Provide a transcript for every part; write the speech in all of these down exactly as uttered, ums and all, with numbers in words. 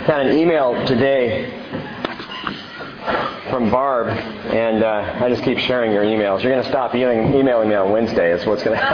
Got an email today from Barb, and uh, I just keep sharing your emails. You're going to stop emailing, emailing me on Wednesday is what's going to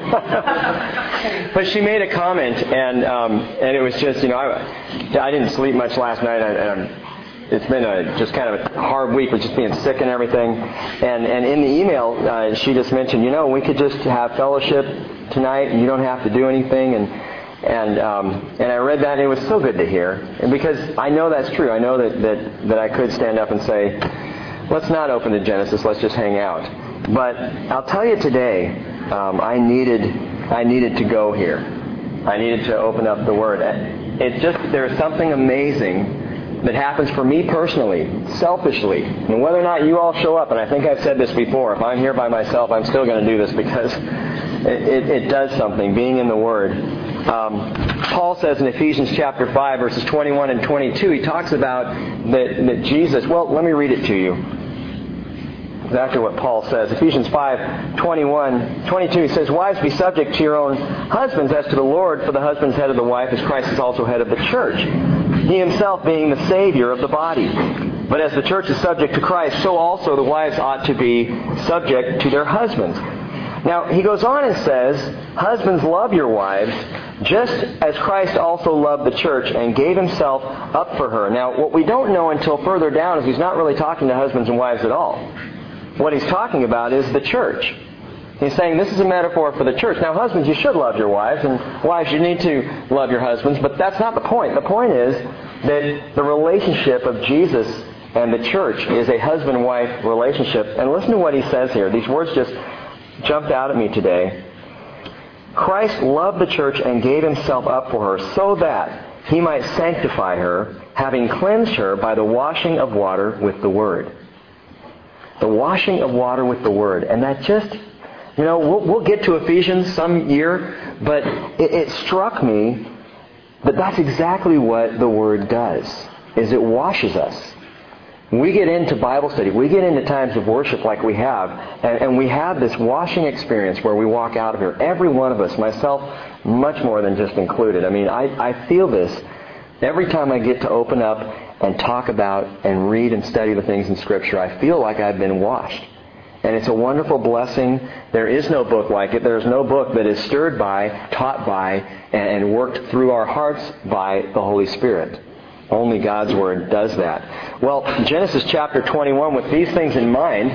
happen. But she made a comment, and um, and it was just, you know, I, I didn't sleep much last night, and I'm, it's been a just kind of a hard week with just being sick and everything. And, and in the email, uh, she just mentioned, you know, we could just have fellowship tonight, and you don't have to do anything, and And um, and I read that, and it was so good to hear. And because I know that's true. I know that, that, that I could stand up and say, let's not open to Genesis, let's just hang out. But I'll tell you today, um, I needed I needed to go here. I needed to open up the Word. It's just, there's something amazing that happens for me personally, selfishly. And whether or not you all show up, and I think I've said this before, if I'm here by myself, I'm still going to do this because it, it, it does something, being in the Word. Um, Paul says in Ephesians chapter five, verses twenty-one and twenty-two, he talks about that, that Jesus, well, let me read it to you. Exactly what Paul says. Ephesians five, twenty-one, twenty-two, he says, "Wives, be subject to your own husbands as to the Lord, for the husband is head of the wife, as Christ is also head of the church, he himself being the Savior of the body. But as the church is subject to Christ, so also the wives ought to be subject to their husbands." Now, he goes on and says, "Husbands, love your wives, just as Christ also loved the church and gave himself up for her." Now, what we don't know until further down is he's not really talking to husbands and wives at all. What he's talking about is the church. He's saying this is a metaphor for the church. Now, husbands, you should love your wives, and wives, you need to love your husbands, but that's not the point. The point is that the relationship of Jesus and the church is a husband-wife relationship. And listen to what he says here. These words just jumped out at me today. "Christ loved the church and gave himself up for her so that he might sanctify her, having cleansed her by the washing of water with the Word." The washing of water with the Word. And that just, you know, we'll, we'll get to Ephesians some year, but it, it struck me that that's exactly what the Word does, is it washes us. We get into Bible study, we get into times of worship like we have, and, and we have this washing experience where we walk out of here. Every one of us, myself much more than just included. I mean, I, I feel this every time I get to open up and talk about and read and study the things in Scripture. I feel like I've been washed. And it's a wonderful blessing. There is no book like it. There is no book that is stirred by, taught by, and worked through our hearts by the Holy Spirit. Only God's Word does that. Well, Genesis chapter twenty-one, with these things in mind,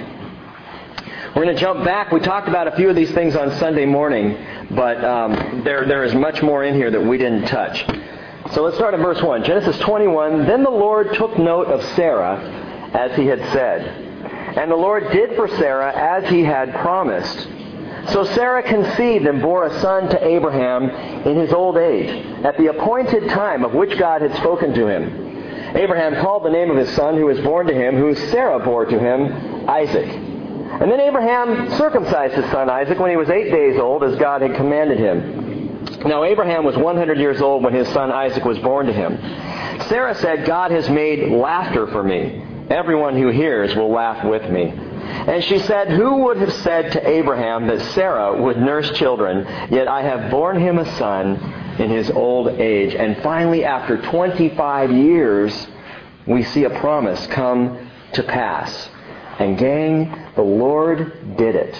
we're going to jump back. We talked about a few of these things on Sunday morning, but um, there there is much more in here that we didn't touch. So let's start at verse one. Genesis twenty-one, "Then the Lord took note of Sarah, as he had said. And the Lord did for Sarah as he had promised. So Sarah conceived and bore a son to Abraham in his old age, at the appointed time of which God had spoken to him. Abraham called the name of his son who was born to him, who Sarah bore to him, Isaac. And then Abraham circumcised his son Isaac when he was eight days old, as God had commanded him. Now Abraham was one hundred years old when his son Isaac was born to him. Sarah said, 'God has made laughter for me. Everyone who hears will laugh with me.' And she said, 'Who would have said to Abraham that Sarah would nurse children? Yet I have borne him a son in his old age.'" And finally, after twenty-five years, we see a promise come to pass. And gang, the Lord did it.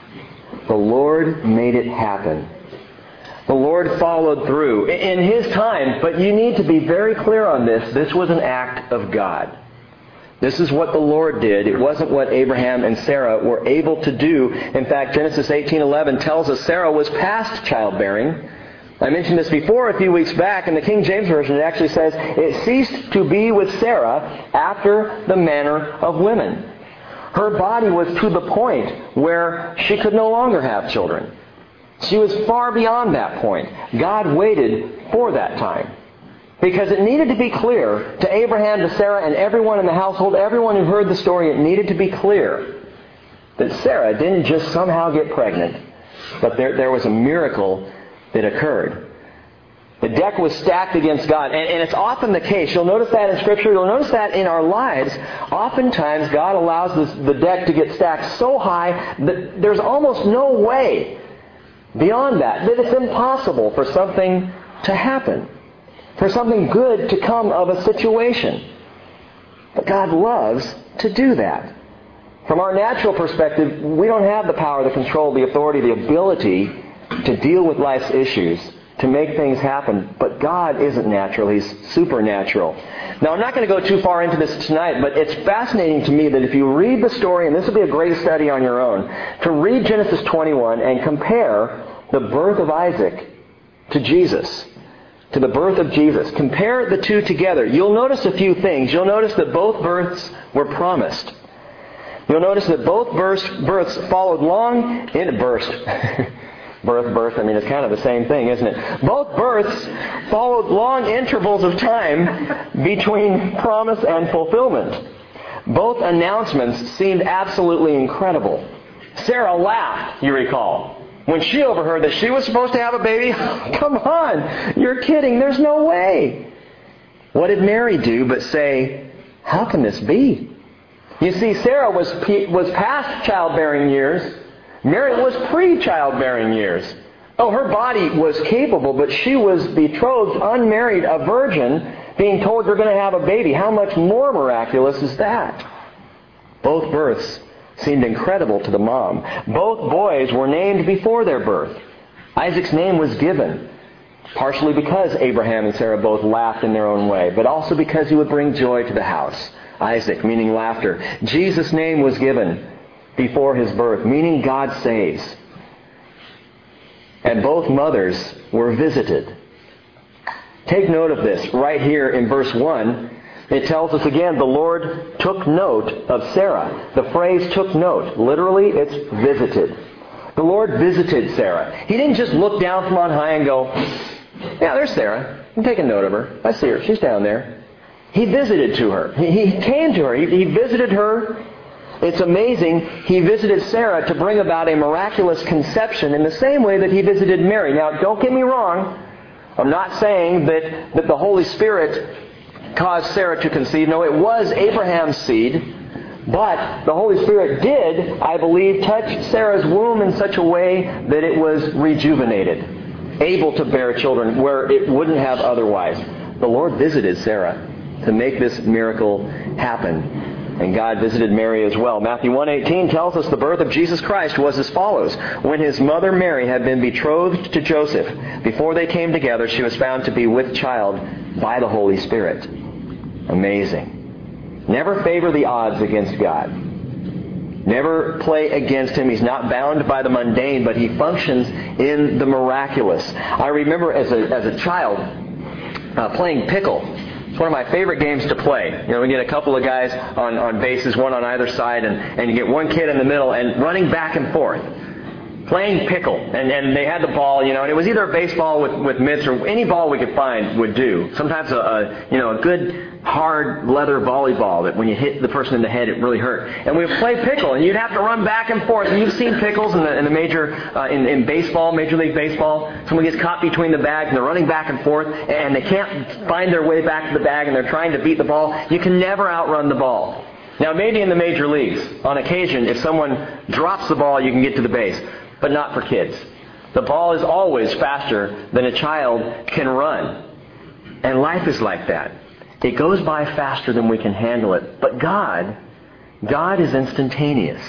The Lord made it happen. The Lord followed through in His time, but you need to be very clear on this. This was an act of God. This is what the Lord did. It wasn't what Abraham and Sarah were able to do. In fact, Genesis eighteen eleven tells us Sarah was past childbearing. I mentioned this before a few weeks back. In the King James Version, it actually says, "It ceased to be with Sarah after the manner of women." Her body was to the point where she could no longer have children. She was far beyond that point. God waited for that time. Because it needed to be clear to Abraham, to Sarah, and everyone in the household, everyone who heard the story, it needed to be clear that Sarah didn't just somehow get pregnant, but there, there was a miracle that occurred. The deck was stacked against God. And, and it's often the case. You'll notice that in Scripture. You'll notice that in our lives. Oftentimes, God allows this, the deck to get stacked so high that there's almost no way beyond that, that it's impossible for something to happen. for something good to come of a situation. But God loves to do that. From our natural perspective, we don't have the power, the control, the authority, the ability to deal with life's issues, to make things happen. But God isn't natural. He's supernatural. Now, I'm not going to go too far into this tonight, but it's fascinating to me that if you read the story, and this will be a great study on your own, to read Genesis twenty-one and compare the birth of Isaac to Jesus, to the birth of Jesus. Compare the two together. You'll notice a few things. You'll notice that both births were promised. You'll notice that both births, births followed long in birth. birth, birth, I mean, it's kind of the same thing, isn't it? Both births followed long intervals of time between promise and fulfillment. Both announcements seemed absolutely incredible. Sarah laughed, you recall, when she overheard that she was supposed to have a baby. Come on, you're kidding, there's no way. What did Mary do but say, how can this be? You see, Sarah was was past childbearing years. Mary was pre-childbearing years. Oh, her body was capable, but she was betrothed, unmarried, a virgin, being told you're going to have a baby. How much more miraculous is that? Both births seemed incredible to the mom. Both boys were named before their birth. Isaac's name was given, partially because Abraham and Sarah both laughed in their own way, but also because he would bring joy to the house. Isaac, meaning laughter. Jesus' name was given before his birth, meaning God saves. And both mothers were visited. Take note of this. Right here in verse one, it tells us again, the Lord took note of Sarah. The phrase took note. Literally, it's visited. The Lord visited Sarah. He didn't just look down from on high and go, yeah, there's Sarah. I'm taking note of her. I see her. She's down there. He visited to her. He, he came to her. He, he visited her. It's amazing. He visited Sarah to bring about a miraculous conception in the same way that he visited Mary. Now, don't get me wrong. I'm not saying that, that the Holy Spirit caused Sarah to conceive. No, it was Abraham's seed. But the Holy Spirit did, I believe, touch Sarah's womb in such a way that it was rejuvenated, able to bear children where it wouldn't have otherwise. The Lord visited Sarah to make this miracle happen. And God visited Mary as well. Matthew one eighteen tells us the birth of Jesus Christ was as follows. When his mother Mary had been betrothed to Joseph, before they came together, she was found to be with child by the Holy Spirit. Amazing. Never favor the odds against God. Never play against Him. He's not bound by the mundane, but He functions in the miraculous. I remember as a, as a child uh, playing pickle. It's one of my favorite games to play. You know, we get a couple of guys on, on bases, one on either side, and, and you get one kid in the middle and running back and forth. Playing pickle. And, and they had the ball, you know, and it was either a baseball with, with mitts or any ball we could find would do. Sometimes a, a you know, a good hard leather volleyball that when you hit the person in the head, it really hurt. And we would play pickle, and you'd have to run back and forth. And you've seen pickles in the, in the major, uh, in, in baseball, Major League Baseball. Someone gets caught between the bags, and they're running back and forth, and they can't find their way back to the bag, and they're trying to beat the ball. You can never outrun the ball. Now, maybe in the major leagues, on occasion, if someone drops the ball, you can get to the base. But not for kids. The ball is always faster than a child can run. And life is like that. It goes by faster than we can handle it. But God, God is instantaneous.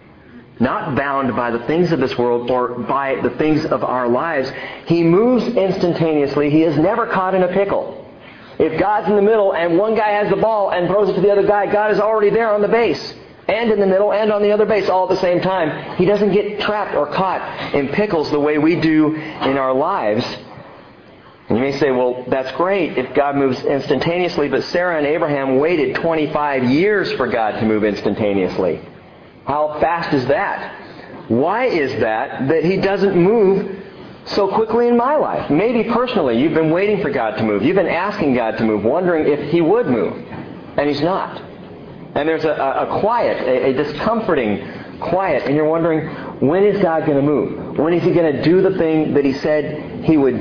Not bound by the things of this world or by the things of our lives. He moves instantaneously. He is never caught in a pickle. If God's in the middle and one guy has the ball and throws it to the other guy, God is already there on the base. And in the middle and on the other base all at the same time. He doesn't get trapped or caught in pickles the way we do in our lives. And you may say, well, that's great if God moves instantaneously, but Sarah and Abraham waited twenty-five years for God to move instantaneously. How fast is that? Why is that that He doesn't move so quickly in my life? Maybe personally you've been waiting for God to move. You've been asking God to move, wondering if He would move. And He's not. And there's a, a quiet, a, a discomforting quiet, and you're wondering, when is God going to move? When is He going to do the thing that He said He would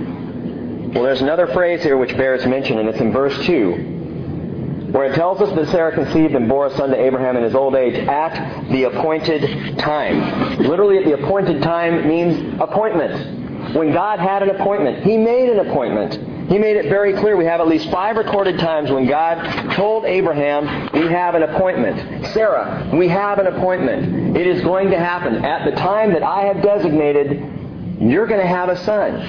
do? Well, there's another phrase here which bears mention, and it's in verse two, where it tells us that Sarah conceived and bore a son to Abraham in his old age at the appointed time. Literally, at the appointed time means appointment. When God had an appointment, He made an appointment. He made it very clear. We have at least five recorded times when God told Abraham, we have an appointment. Sarah, we have an appointment. It is going to happen. At the time that I have designated, you're going to have a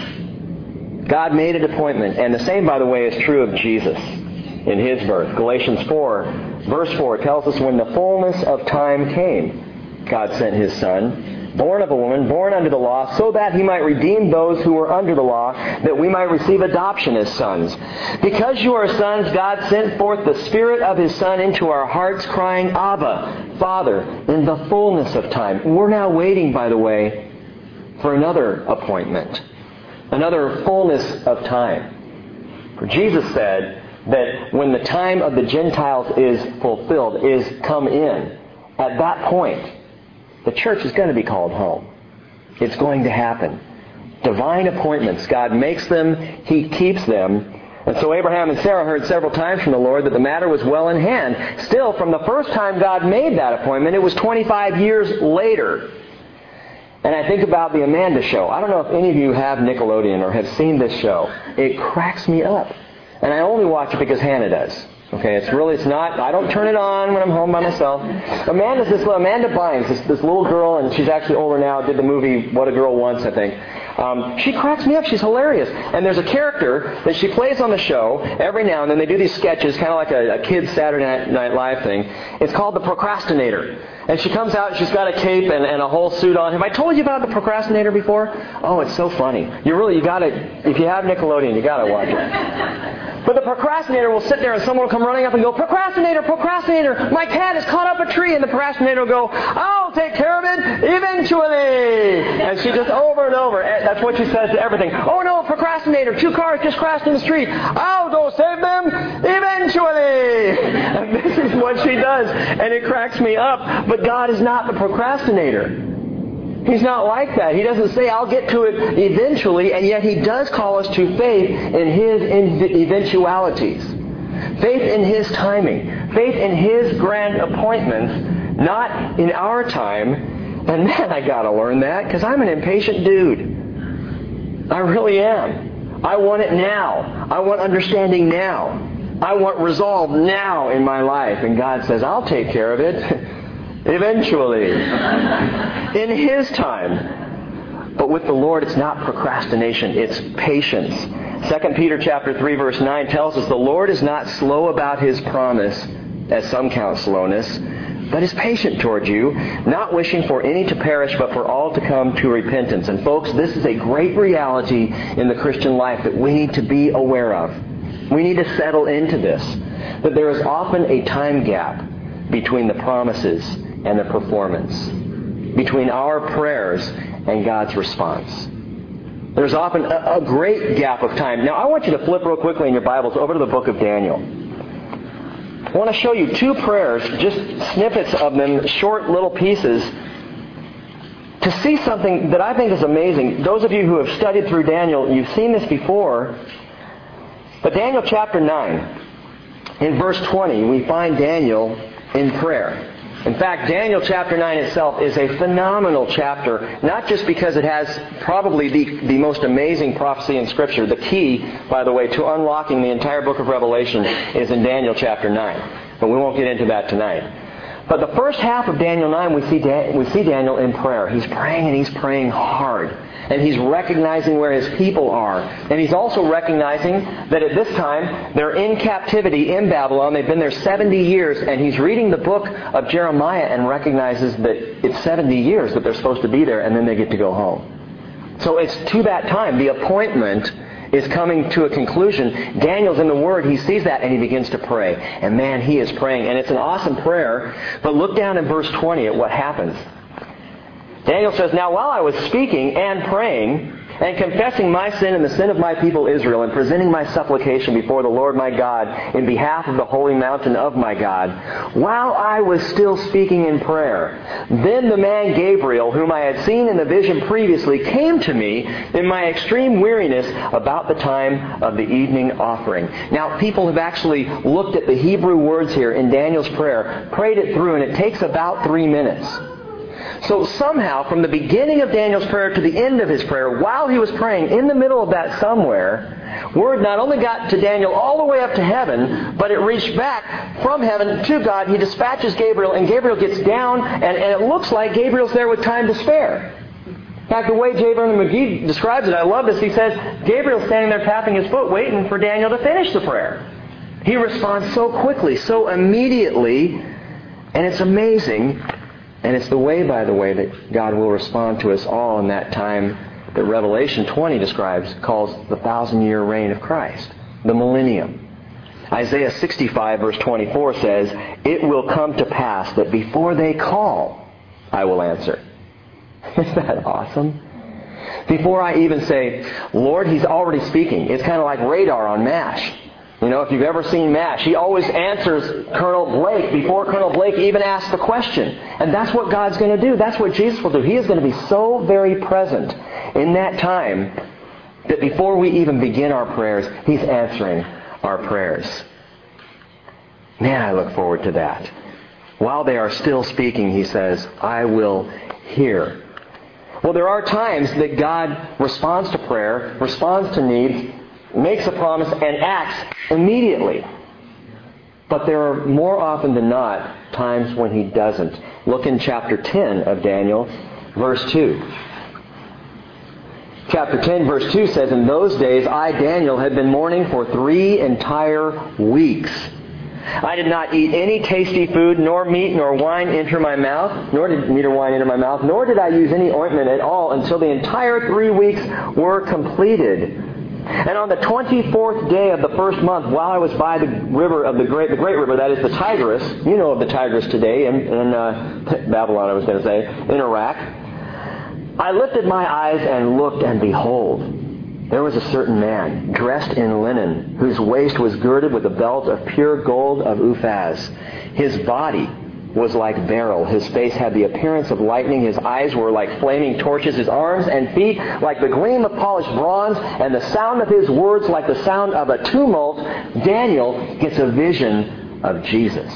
son. God made an appointment. And the same, by the way, is true of Jesus in His birth. Galatians four, verse four tells us when the fullness of time came, God sent His Son, born of a woman, born under the law, so that He might redeem those who were under the law, that we might receive adoption as sons. Because you are sons, God sent forth the Spirit of His Son into our hearts, crying, Abba, Father, in the fullness of time. We're now waiting, by the way, for another appointment, another fullness of time. For Jesus said that when the time of the Gentiles is fulfilled, is come in, at that point, the church is going to be called home. It's going to happen. Divine appointments. God makes them. He keeps them. And so Abraham and Sarah heard several times from the Lord that the matter was well in hand. Still, from the first time God made that appointment, it was twenty-five years later. And I think about the Amanda Show. I don't know if any of you have Nickelodeon or have seen this show. It cracks me up. And I only watch it because Hannah does. Okay, it's really, it's not, I don't turn it on when I'm home by myself. Amanda's this, Amanda Bynes, this, this little girl, and she's actually older now, did the movie What a Girl Wants, I think. Um, she cracks me up. She's hilarious. And there's a character that she plays on the show every now and then. They do these sketches, kind of like a, a kid's Saturday Night, Night Live thing. It's called The Procrastinator. And she comes out, she's got a cape and, and a whole suit on. Have I told you about The Procrastinator before? Oh, it's so funny. You really, you gotta, if you have Nickelodeon, you gotta watch it. But the procrastinator will sit there and someone will come running up and go, Procrastinator, procrastinator, my cat has caught up a tree. And the procrastinator will go, I'll take care of it eventually. And she just over and over, that's what she says to everything. Oh no, procrastinator, two cars just crashed in the street. I'll go save them eventually. And this is what she does. And it cracks me up. But God is not the procrastinator. He's not like that. He doesn't say, I'll get to it eventually, and yet He does call us to faith in His eventualities. Faith in His timing. Faith in His grand appointments, not in our time. And man, I gotta learn that, because I'm an impatient dude. I really am. I want it now. I want understanding now. I want resolve now in my life. And God says, I'll take care of it. Eventually. In His time. But with the Lord, it's not procrastination. It's patience. Second Peter chapter three, verse nine tells us the Lord is not slow about His promise, as some count slowness, but is patient toward you, not wishing for any to perish, but for all to come to repentance. And folks, this is a great reality in the Christian life that we need to be aware of. We need to settle into this. That there is often a time gap between the promises and the performance, between our prayers and God's response. There's often a, a great gap of time. Now, I want you to flip real quickly in your Bibles over to the book of Daniel. I want to show you two prayers, just snippets of them, short little pieces, to see something that I think is amazing. Those of you who have studied through Daniel, you've seen this before. But Daniel chapter nine, in verse twenty, we find Daniel in prayer. In fact, Daniel chapter nine itself is a phenomenal chapter, not just because it has probably the, the most amazing prophecy in Scripture. The key, by the way, to unlocking the entire book of Revelation is in Daniel chapter nine. But we won't get into that tonight. But the first half of Daniel nine, we see, Dan, we see Daniel in prayer. He's praying and he's praying hard. And he's recognizing where his people are. And he's also recognizing that at this time, they're in captivity in Babylon. They've been there seventy years. And he's reading the book of Jeremiah and recognizes that it's seventy years that they're supposed to be there, and then they get to go home. So it's to that time. The appointment is coming to a conclusion. Daniel's in the Word. He sees that and he begins to pray. And man, he is praying. And it's an awesome prayer. But look down in verse twenty at what happens. Daniel says, Now while I was speaking and praying and confessing my sin and the sin of my people Israel and presenting my supplication before the Lord my God in behalf of the holy mountain of my God, while I was still speaking in prayer, then the man Gabriel, whom I had seen in the vision previously, came to me in my extreme weariness about the time of the evening offering. Now, people have actually looked at the Hebrew words here in Daniel's prayer, prayed it through, and it takes about three minutes. So somehow, from the beginning of Daniel's prayer to the end of his prayer, while he was praying, in the middle of that somewhere, word not only got to Daniel all the way up to heaven, but it reached back from heaven to God. He dispatches Gabriel, and Gabriel gets down, and, and it looks like Gabriel's there with time to spare. In fact, the way J. Vernon McGee describes it, I love this. He says, Gabriel's standing there tapping his foot, waiting for Daniel to finish the prayer. He responds so quickly, so immediately, and it's amazing. And it's the way, by the way, that God will respond to us all in that time that Revelation twenty describes, calls the thousand-year reign of Christ, the millennium. Isaiah sixty-five, verse twenty-four says, "It will come to pass that before they call, I will answer." Isn't that awesome? Before I even say, Lord, He's already speaking. It's kind of like radar on MASH. You know, if you've ever seen MASH, he always answers Colonel Blake before Colonel Blake even asks the question. And that's what God's going to do. That's what Jesus will do. He is going to be so very present in that time that before we even begin our prayers, He's answering our prayers. Man, I look forward to that. While they are still speaking, He says, I will hear. Well, there are times that God responds to prayer, responds to needs, makes a promise, and acts immediately. But there are more often than not times when He doesn't. Look in chapter ten of Daniel, verse two. Chapter ten, verse two says, "In those days I, Daniel, had been mourning for three entire weeks. I did not eat any tasty food, nor meat, nor wine enter my mouth, nor did meat or wine enter my mouth, nor did I use any ointment at all until the entire three weeks were completed. And on the twenty-fourth day of the first month, while I was by the river of the great, the great river, that is the Tigris, you know of the Tigris today, in, in uh, Babylon, I was going to say, in Iraq, I lifted my eyes and looked, and behold, there was a certain man, dressed in linen, whose waist was girded with a belt of pure gold of Uphaz. His body was like beryl. His face had the appearance of lightning. His eyes were like flaming torches. His arms and feet like the gleam of polished bronze. And the sound of his words like the sound of a tumult. Daniel gets a vision of Jesus.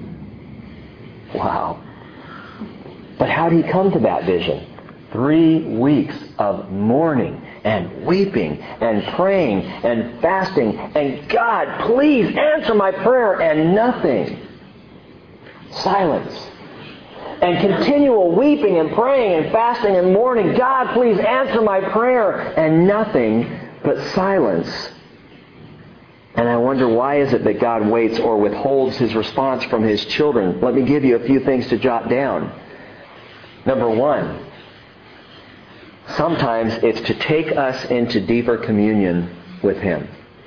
Wow. But how did he come to that vision? Three weeks of mourning and weeping and praying and fasting. And God, please answer my prayer, and nothing. Silence. And continual weeping and praying and fasting and mourning. God, please answer my prayer. And nothing but silence. And I wonder, why is it that God waits or withholds His response from His children? Let me give you a few things to jot down. Number one, sometimes it's to take us into deeper communion with Him.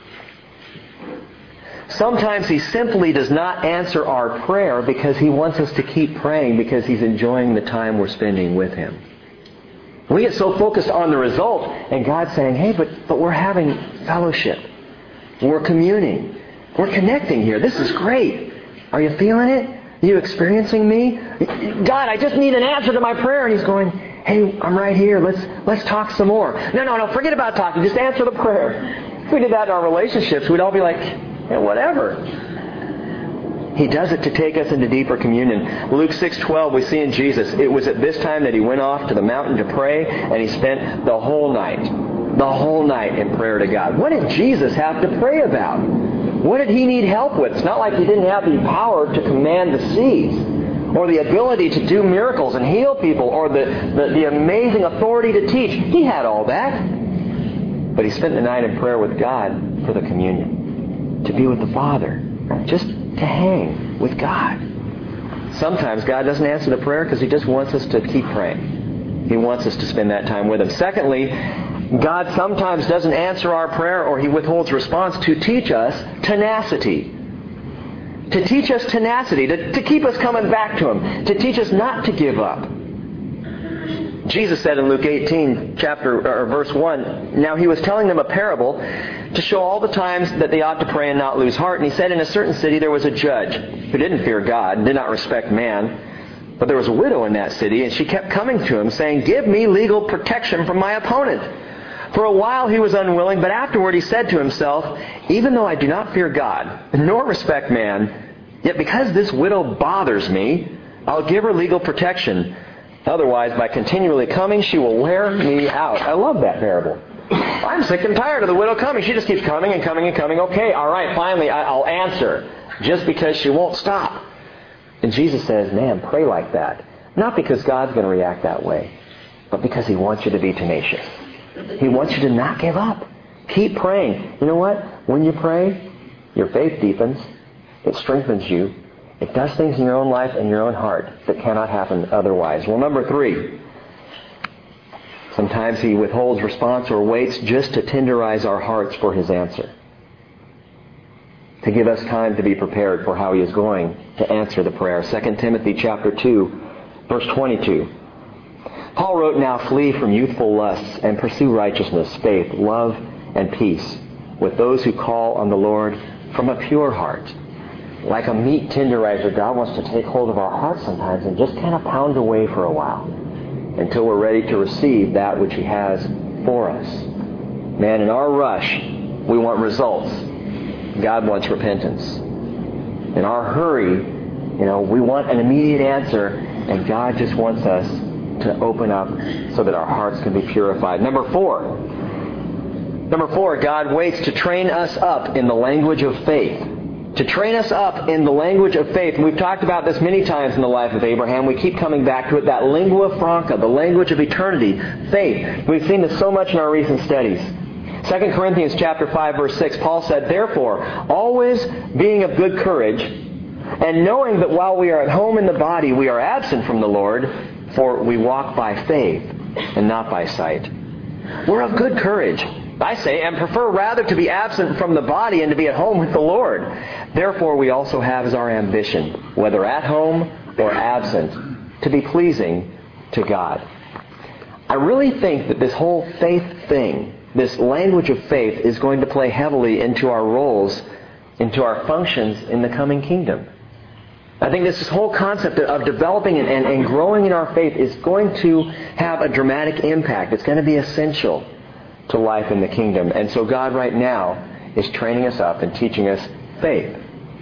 Sometimes He simply does not answer our prayer because He wants us to keep praying because He's enjoying the time we're spending with Him. We get so focused on the result, and God's saying, hey, but, but we're having fellowship. We're communing. We're connecting here. This is great. Are you feeling it? Are you experiencing me? God, I just need an answer to my prayer. And He's going, hey, I'm right here. Let's let's talk some more. No, no, no, forget about talking. Just answer the prayer. If we did that in our relationships, we'd all be like, yeah, whatever. He does it to take us into deeper communion. Luke six twelve, we see in Jesus, it was at this time that He went off to the mountain to pray, and He spent the whole night, the whole night in prayer to God. What did Jesus have to pray about? What did He need help with? It's not like He didn't have the power to command the seas, or the ability to do miracles and heal people, or the, the, the amazing authority to teach. He had all that. But He spent the night in prayer with God for the communion. To be with the Father. Just to hang with God. Sometimes God doesn't answer the prayer because He just wants us to keep praying. He wants us to spend that time with Him. Secondly, God sometimes doesn't answer our prayer, or He withholds response to teach us tenacity. To teach us tenacity. To, to keep us coming back to Him. To teach us not to give up. Jesus said in Luke eighteen, chapter or verse one, now He was telling them a parable to show all the times that they ought to pray and not lose heart. And He said, in a certain city there was a judge who didn't fear God and did not respect man. But there was a widow in that city, and she kept coming to him, saying, give me legal protection from my opponent. For a while he was unwilling, but afterward he said to himself, even though I do not fear God, nor respect man, yet because this widow bothers me, I'll give her legal protection. Otherwise, by continually coming, she will wear me out. I love that parable. I'm sick and tired of the widow coming. She just keeps coming and coming and coming. Okay, all right, finally I'll answer. Just because she won't stop. And Jesus says, man, pray like that. Not because God's going to react that way, but because He wants you to be tenacious. He wants you to not give up. Keep praying. You know what? When you pray, your faith deepens. It strengthens you. It does things in your own life and your own heart that cannot happen otherwise. Well, number three, sometimes He withholds response or waits just to tenderize our hearts for His answer. To give us time to be prepared for how He is going to answer the prayer. Second Timothy chapter two, verse twenty-two. Paul wrote, now flee from youthful lusts and pursue righteousness, faith, love, and peace with those who call on the Lord from a pure heart. Like a meat tenderizer, God wants to take hold of our hearts sometimes and just kind of pound away for a while until we're ready to receive that which He has for us. Man, in our rush, we want results. God wants repentance. In our hurry, you know, we want an immediate answer, and God just wants us to open up so that our hearts can be purified. Number four. Number four, God waits to train us up in the language of faith. To train us up in the language of faith. And we've talked about this many times in the life of Abraham. We keep coming back to it. That lingua franca, the language of eternity, faith. We've seen this so much in our recent studies. Second Corinthians chapter five, verse six, Paul said, therefore, always being of good courage, and knowing that while we are at home in the body, we are absent from the Lord, for we walk by faith and not by sight. We're of good courage, I say, and prefer rather to be absent from the body and to be at home with the Lord. Therefore, we also have as our ambition, whether at home or absent, to be pleasing to God. I really think that this whole faith thing, this language of faith, is going to play heavily into our roles, into our functions in the coming kingdom. I think this whole concept of developing and, and, and growing in our faith is going to have a dramatic impact. It's going to be essential to life in the kingdom. And so God right now is training us up and teaching us faith.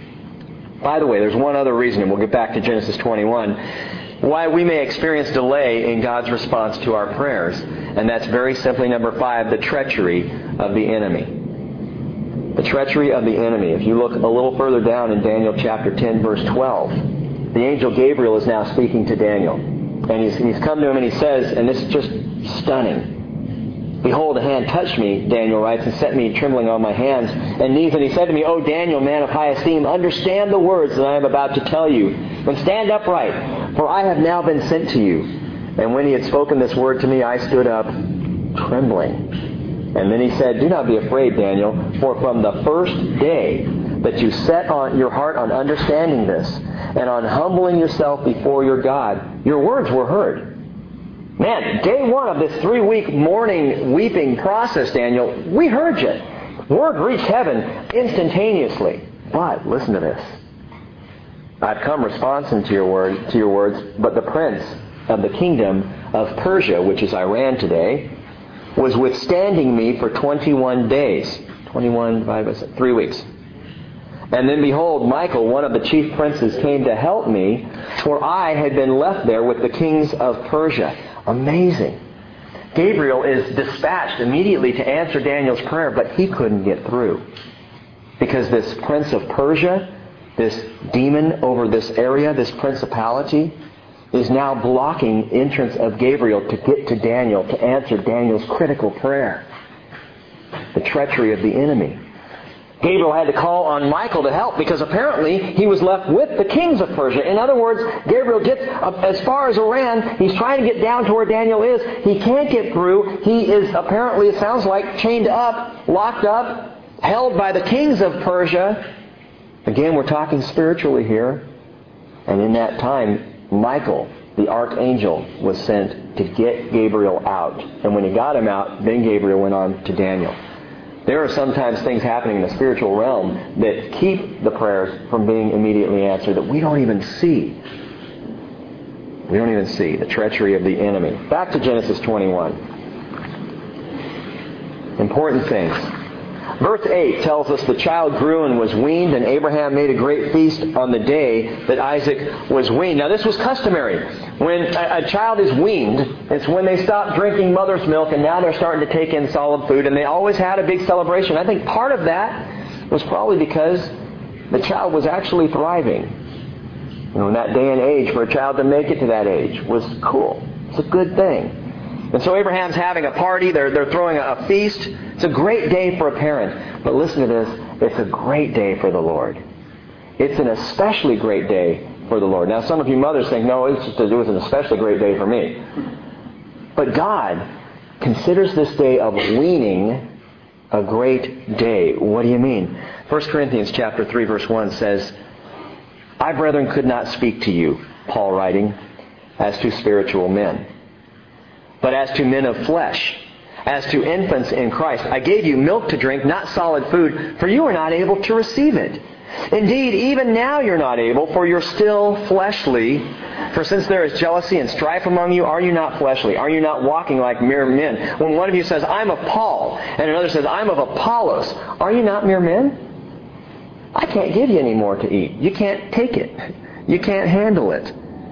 By the way, there's one other reason, and we'll get back to Genesis twenty-one, why we may experience delay in God's response to our prayers. And that's very simply, number five, the treachery of the enemy. The treachery of the enemy. If you look a little further down in Daniel chapter ten, verse twelve, the angel Gabriel is now speaking to Daniel. And he's, he's come to him and he says, and this is just stunning, behold, a hand touched me, Daniel writes, and set me trembling on my hands and knees. And he said to me, O Daniel, man of high esteem, understand the words that I am about to tell you, and stand upright, for I have now been sent to you. And when he had spoken this word to me, I stood up trembling. And then he said, do not be afraid, Daniel, for from the first day that you set on your heart on understanding this, and on humbling yourself before your God, your words were heard. Man, day one of this three-week mourning, weeping process, Daniel, we heard you. Word reached heaven instantaneously. But, listen to this. I've come responding to your word, to your words, but the prince of the kingdom of Persia, which is Iran today, was withstanding me for twenty-one days. twenty-one divided by three weeks. And then behold, Michael, one of the chief princes, came to help me, for I had been left there with the kings of Persia. Amazing. Gabriel is dispatched immediately to answer Daniel's prayer, but he couldn't get through. Because this prince of Persia, this demon over this area, this principality, is now blocking entrance of Gabriel to get to Daniel, to answer Daniel's critical prayer. The treachery of the enemy. Gabriel had to call on Michael to help because apparently he was left with the kings of Persia. In other words, Gabriel gets as far as Iran. He's trying to get down to where Daniel is. He can't get through. He is apparently, it sounds like, chained up, locked up, held by the kings of Persia. Again, we're talking spiritually here. And in that time, Michael, the archangel, was sent to get Gabriel out. And when he got him out, then Gabriel went on to Daniel. There are sometimes things happening in the spiritual realm that keep the prayers from being immediately answered that we don't even see. We don't even see the treachery of the enemy. Back to Genesis twenty-one. Important things. Verse eight tells us the child grew and was weaned, and Abraham made a great feast on the day that Isaac was weaned. Now, this was customary. When a, a child is weaned, it's when they stop drinking mother's milk, and now they're starting to take in solid food, and they always had a big celebration. I think part of that was probably because the child was actually thriving. You know, in that day and age, for a child to make it to that age was cool. It's a good thing. And so Abraham's having a party. They're, they're throwing a, a feast. It's a great day for a parent. But listen to this. It's a great day for the Lord. It's an especially great day for the Lord. Now, some of you mothers think, no, it's just, it was an especially great day for me. But God considers this day of weaning a great day. What do you mean? First Corinthians chapter three, verse one says, I, brethren, could not speak to you, Paul writing, as to spiritual men, but as to men of flesh, as to infants in Christ. I gave you milk to drink, not solid food, for you are not able to receive it. Indeed, even now you're not able, for you're still fleshly. For since there is jealousy and strife among you, are you not fleshly? Are you not walking like mere men? When one of you says, I'm of Paul, and another says, I'm of Apollos, are you not mere men? I can't give you any more to eat. You can't take it. You can't handle it.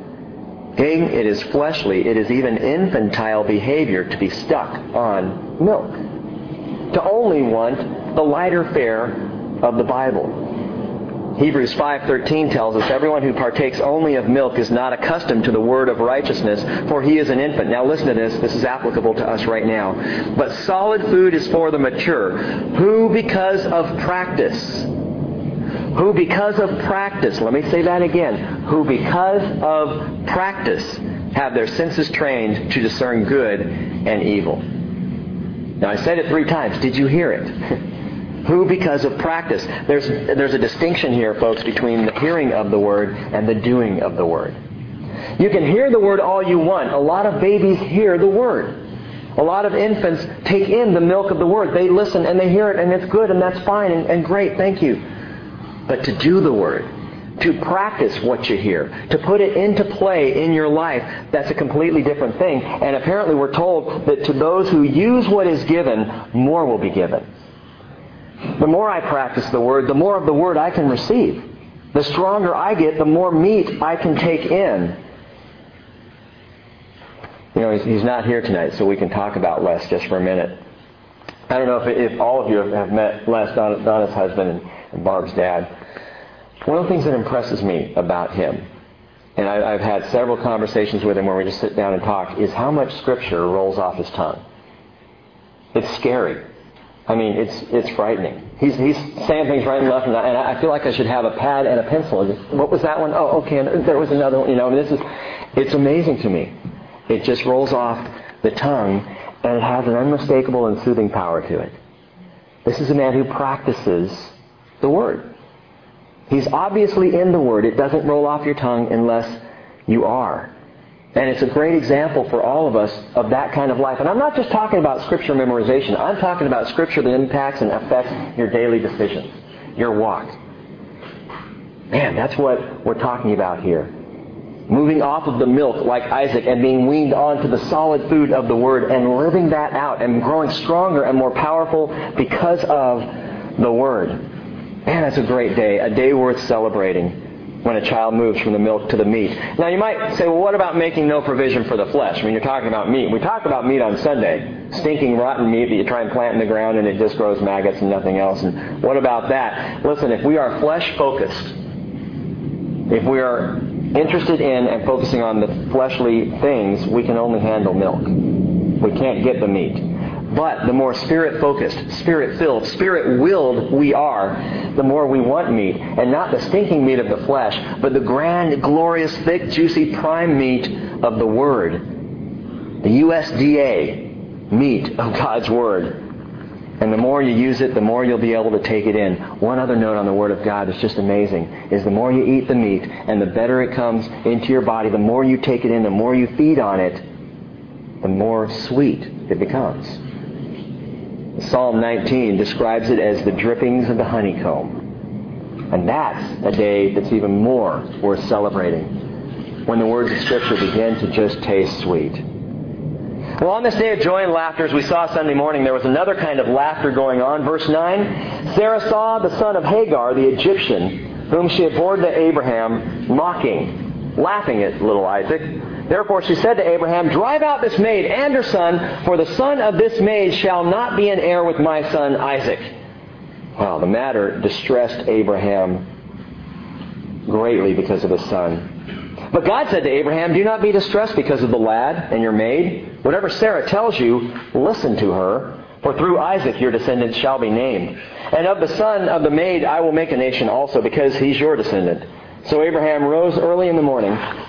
Gang, it is fleshly, it is even infantile behavior to be stuck on milk. To only want the lighter fare of the Bible. Hebrews five thirteen tells us, everyone who partakes only of milk is not accustomed to the word of righteousness, for he is an infant. Now listen to this, this is applicable to us right now. But solid food is for the mature, who because of practice... Who because of practice, let me say that again, who because of practice have their senses trained to discern good and evil. Now I said it three times. Did you hear it? Who because of practice. There's, there's a distinction here, folks, between the hearing of the Word and the doing of the Word. You can hear the Word all you want. A lot of babies hear the Word. A lot of infants take in the milk of the Word. They listen and they hear it and it's good and that's fine and, and great, thank you. But to do the Word, to practice what you hear, to put it into play in your life, that's a completely different thing. And apparently we're told that to those who use what is given, more will be given. The more I practice the Word, the more of the Word I can receive. The stronger I get, the more meat I can take in. You know, he's, he's not here tonight, so we can talk about Les just for a minute. I don't know if, if all of you have met Les, Donna, Donna's husband, and and Barb's dad. One of the things that impresses me about him, and I, I've had several conversations with him where we just sit down and talk, is how much Scripture rolls off his tongue. It's scary. I mean, it's it's frightening. He's he's saying things right and left, and I, and I feel like I should have a pad and a pencil. What was that one? Oh, okay, and there was another one. You know, and this is, it's amazing to me. It just rolls off the tongue, and it has an unmistakable and soothing power to it. This is a man who practices the Word. He's obviously in the Word. It doesn't roll off your tongue unless you are. And it's a great example for all of us of that kind of life. And I'm not just talking about Scripture memorization. I'm talking about Scripture that impacts and affects your daily decisions, your walk. Man, that's what we're talking about here. Moving off of the milk like Isaac and being weaned onto the solid food of the Word and living that out and growing stronger and more powerful because of the Word. Man, that's a great day, a day worth celebrating when a child moves from the milk to the meat. Now you might say, well, what about making no provision for the flesh? I mean, you're talking about meat. We talked about meat on Sunday. Stinking, rotten meat that you try and plant in the ground and it just grows maggots and nothing else. And what about that? Listen, if we are flesh-focused, if we are interested in and focusing on the fleshly things, we can only handle milk. We can't get the meat. But the more Spirit-focused, Spirit-filled, Spirit-willed we are, the more we want meat. And not the stinking meat of the flesh, but the grand, glorious, thick, juicy, prime meat of the Word. The U S D A meat of God's Word. And the more you use it, the more you'll be able to take it in. One other note on the Word of God that's just amazing is the more you eat the meat and the better it comes into your body, the more you take it in, the more you feed on it, the more sweet it becomes. Psalm nineteen describes it as the drippings of the honeycomb. And that's a day that's even more worth celebrating, when the words of Scripture begin to just taste sweet. Well, on this day of joy and laughter, as we saw Sunday morning, there was another kind of laughter going on. Verse nine, Sarah saw the son of Hagar, the Egyptian, whom she had borne to Abraham, mocking, laughing at little Isaac. Therefore she said to Abraham, drive out this maid and her son, for the son of this maid shall not be an heir with my son Isaac. Well, the matter distressed Abraham greatly because of his son. But God said to Abraham, do not be distressed because of the lad and your maid. Whatever Sarah tells you, listen to her, for through Isaac your descendants shall be named. And of the son of the maid I will make a nation also, because he's your descendant. So Abraham rose early in the morning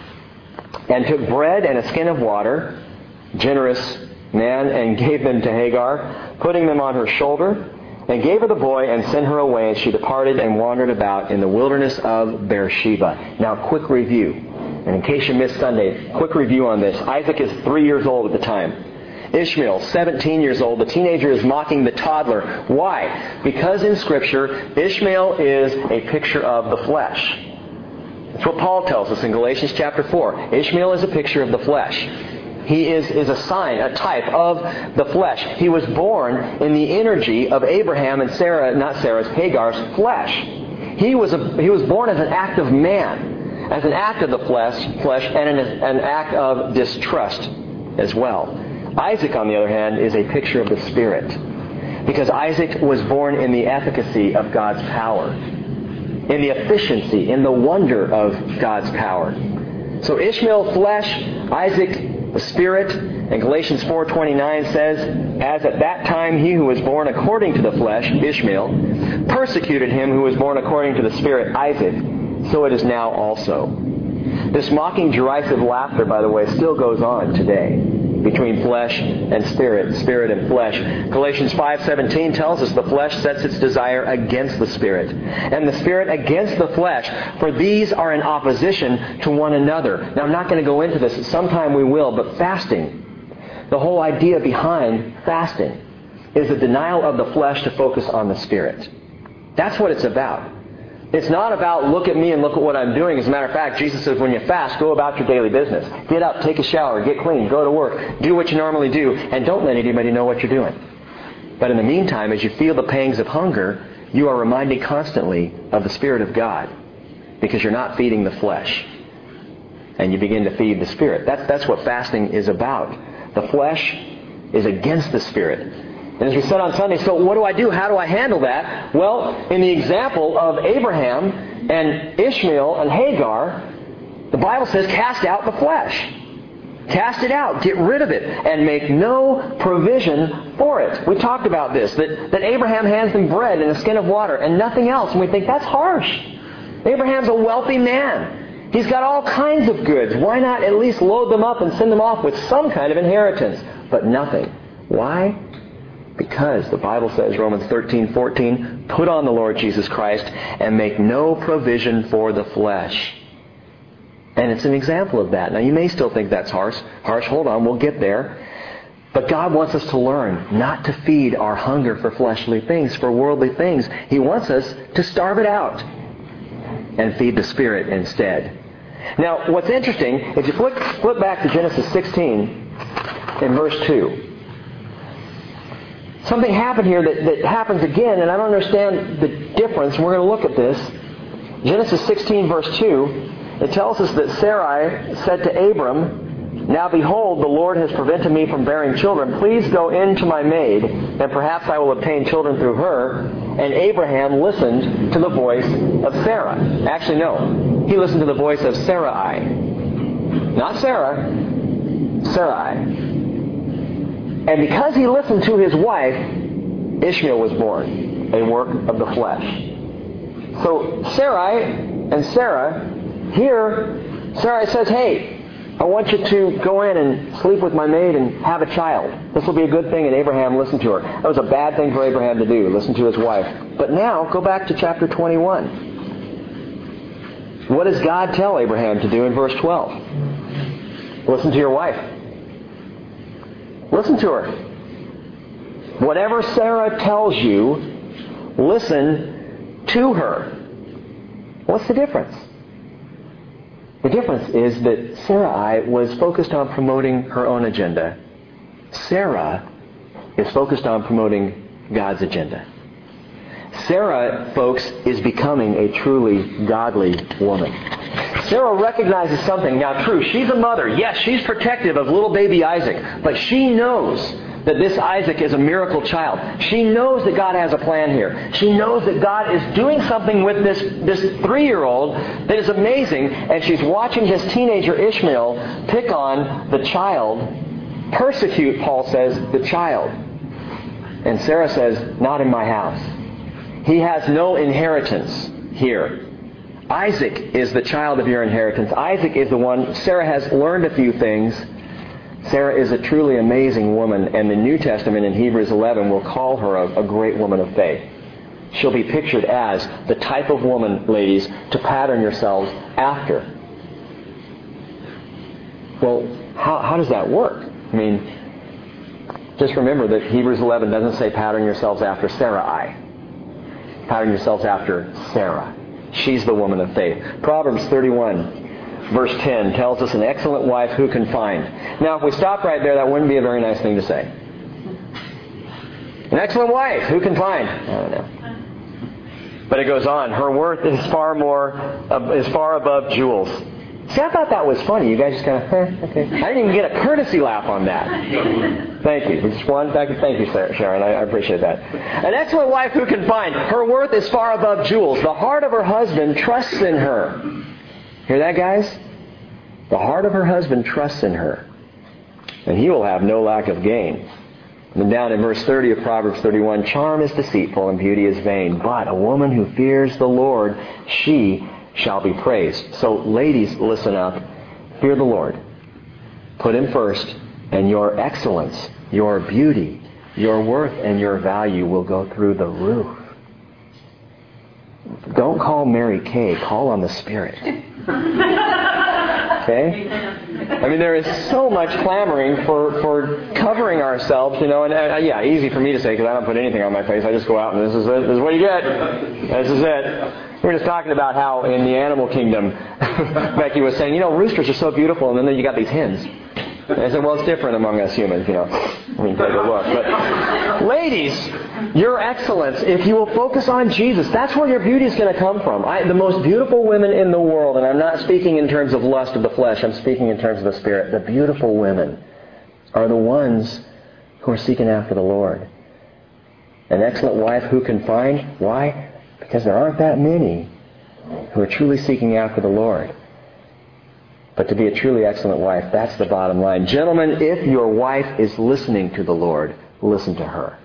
and took bread and a skin of water, generous man, and gave them to Hagar, putting them on her shoulder, and gave her the boy and sent her away, and she departed and wandered about in the wilderness of Beersheba. Now, quick review. And in case you missed Sunday, quick review on this. Isaac is three years old at the time. Ishmael, seventeen years old. The teenager is mocking the toddler. Why? Because in Scripture, Ishmael is a picture of the flesh. That's what Paul tells us in Galatians chapter four. Ishmael is a picture of the flesh. He is, is a sign, a type of the flesh. He was born in the energy of Abraham and Sarah, not Sarah's, Hagar's flesh. He was, a, he was born as an act of man. As an act of the flesh, flesh and an, an act of distrust as well. Isaac, on the other hand, is a picture of the Spirit. Because Isaac was born in the efficacy of God's power. In the efficiency, in the wonder of God's power. So Ishmael, flesh, Isaac, the Spirit. And Galatians four twenty-nine says, as at that time he who was born according to the flesh, Ishmael, persecuted him who was born according to the Spirit, Isaac. So it is now also. This mocking, derisive laughter, by the way, still goes on today between flesh and spirit, spirit and flesh. Galatians five seventeen tells us the flesh sets its desire against the spirit, and the spirit against the flesh, for these are in opposition to one another. Now, I'm not going to go into this. Sometime we will, but fasting, the whole idea behind fasting is a denial of the flesh to focus on the spirit. That's what it's about. It's not about look at me and look at what I'm doing. As a matter of fact, Jesus says when you fast, go about your daily business. Get up, take a shower, get clean, go to work, do what you normally do, and don't let anybody know what you're doing. But in the meantime, as you feel the pangs of hunger, you are reminded constantly of the Spirit of God, because you're not feeding the flesh. And you begin to feed the Spirit. That's, that's what fasting is about. The flesh is against the Spirit. And as we said on Sunday, so what do I do? How do I handle that? Well, in the example of Abraham and Ishmael and Hagar, the Bible says cast out the flesh. Cast it out. Get rid of it. And make no provision for it. We talked about this, that, that Abraham hands them bread and a skin of water and nothing else. And we think, that's harsh. Abraham's a wealthy man. He's got all kinds of goods. Why not at least load them up and send them off with some kind of inheritance? But nothing. Why? Because the Bible says, Romans thirteen fourteen, put on the Lord Jesus Christ and make no provision for the flesh. And it's an example of that. Now you may still think that's harsh. Harsh, hold on, we'll get there. But God wants us to learn not to feed our hunger for fleshly things, for worldly things. He wants us to starve it out and feed the Spirit instead. Now, what's interesting, if you flip, flip back to Genesis sixteen in verse two, something happened here that, that happens again, and I don't understand the difference. We're going to look at this. Genesis sixteen, verse two, it tells us that Sarai said to Abram, now behold, the Lord has prevented me from bearing children. Please go in to my maid, and perhaps I will obtain children through her. And Abraham listened to the voice of Sarah. Actually, no. He listened to the voice of Sarai. Not Sarah. Sarai. And because he listened to his wife, Ishmael was born, a work of the flesh. So Sarai and Sarah, here, Sarai says, hey, I want you to go in and sleep with my maid and have a child. This will be a good thing, and Abraham listened to her. That was a bad thing for Abraham to do, listen to his wife. But now, go back to chapter twenty-one. What does God tell Abraham to do in verse twelve? Listen to your wife. Listen to her. Whatever Sarah tells you, listen to her. What's the difference? The difference is that Sarai was focused on promoting her own agenda. Sarah is focused on promoting God's agenda. Sarah, folks, is becoming a truly godly woman. Sarah recognizes something. Now, true, she's a mother. Yes, she's protective of little baby Isaac. But she knows that this Isaac is a miracle child. She knows that God has a plan here. She knows that God is doing something with this, this three-year-old that is amazing. And she's watching this teenager Ishmael pick on the child, persecute, Paul says, the child. And Sarah says, not in my house. He has no inheritance here. Isaac is the child of your inheritance. Isaac is the one. Sarah has learned a few things. Sarah is a truly amazing woman, and the New Testament in Hebrews eleven will call her a, a great woman of faith. She'll be pictured as the type of woman, ladies, to pattern yourselves after. Well, how, how does that work? I mean, just remember that Hebrews eleven doesn't say pattern yourselves after Sarai. Pattern yourselves after Sarah. She's the woman of faith. Proverbs thirty-one, verse ten tells us an excellent wife who can find. Now, if we stop right there, that wouldn't be a very nice thing to say. An excellent wife who can find. I don't know. But it goes on. Her worth is far more, uh, is far above jewels. See, I thought that was funny. You guys just kind of, eh, okay. I didn't even get a courtesy laugh on that. Thank you. Just one. Thank you, thank you, Sharon. I, I appreciate that. An excellent wife who can find. Her worth is far above jewels. The heart of her husband trusts in her. Hear that, guys? The heart of her husband trusts in her. And he will have no lack of gain. And then down in verse thirty of Proverbs thirty-one, charm is deceitful and beauty is vain. But a woman who fears the Lord, she shall be praised. So, ladies, listen up. Fear the Lord. Put Him first, and your excellence, your beauty, your worth, and your value will go through the roof. Don't call Mary Kay. Call on the Spirit. Okay? I mean, there is so much clamoring for, for covering ourselves, you know, and uh, yeah, easy for me to say because I don't put anything on my face. I just go out and this is it. This is what you get. This is it. We were just talking about how in the animal kingdom, Becky was saying, you know, roosters are so beautiful, and then you got these hens. And I said, well, it's different among us humans, you know. I mean, take a look. But ladies, your excellence, if you will focus on Jesus, that's where your beauty is going to come from. I, the most beautiful women in the world, and I'm not speaking in terms of lust of the flesh, I'm speaking in terms of the Spirit. The beautiful women are the ones who are seeking after the Lord. An excellent wife who can find? Why? Because there aren't that many who are truly seeking after the Lord. But to be a truly excellent wife, that's the bottom line. Gentlemen, if your wife is listening to the Lord, listen to her.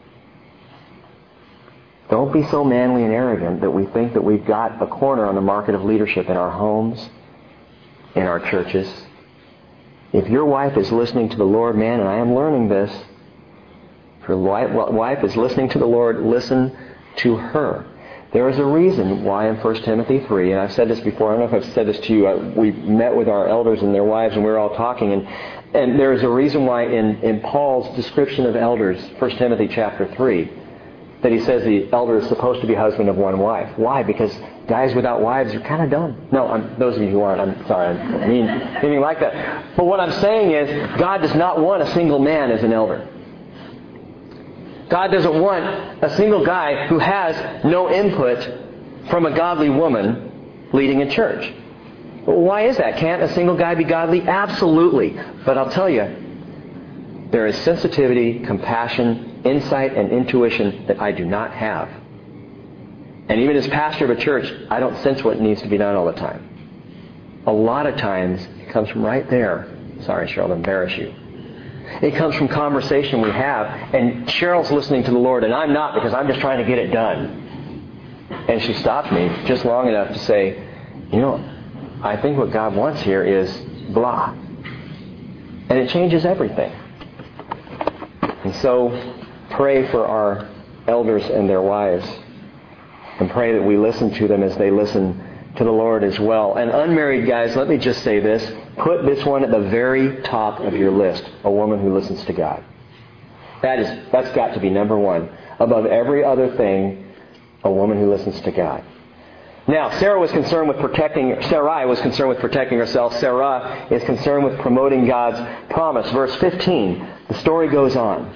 Don't be so manly and arrogant that we think that we've got a corner on the market of leadership in our homes, in our churches. If your wife is listening to the Lord, man, and I am learning this, if your wife is listening to the Lord, listen to her. There is a reason why in First Timothy three, and I've said this before, I don't know if I've said this to you, uh, we met with our elders and their wives and we were all talking, and, and there is a reason why in, in Paul's description of elders, First Timothy chapter three, that he says the elder is supposed to be husband of one wife. Why? Because guys without wives are kind of dumb. No, I'm, those of you who aren't, I'm sorry, I don't mean anything like that. But what I'm saying is, God does not want a single man as an elder. God doesn't want a single guy who has no input from a godly woman leading a church. Well, why is that? Can't a single guy be godly? Absolutely. But I'll tell you, there is sensitivity, compassion, insight, and intuition that I do not have. And even as pastor of a church, I don't sense what needs to be done all the time. A lot of times, it comes from right there. Sorry, Cheryl, to embarrass you. It comes from conversation we have, and Cheryl's listening to the Lord, and I'm not because I'm just trying to get it done. And she stopped me just long enough to say, you know, I think what God wants here is blah. And it changes everything. And so, pray for our elders and their wives, and pray that we listen to them as they listen to the Lord as well. And unmarried guys, let me just say this. Put this one at the very top of your list. A woman who listens to God. That is, that's got to be number one. Above every other thing, a woman who listens to God. Now, Sarah was concerned with protecting, Sarai was concerned with protecting herself. Sarah is concerned with promoting God's promise. Verse fifteen, The story goes on.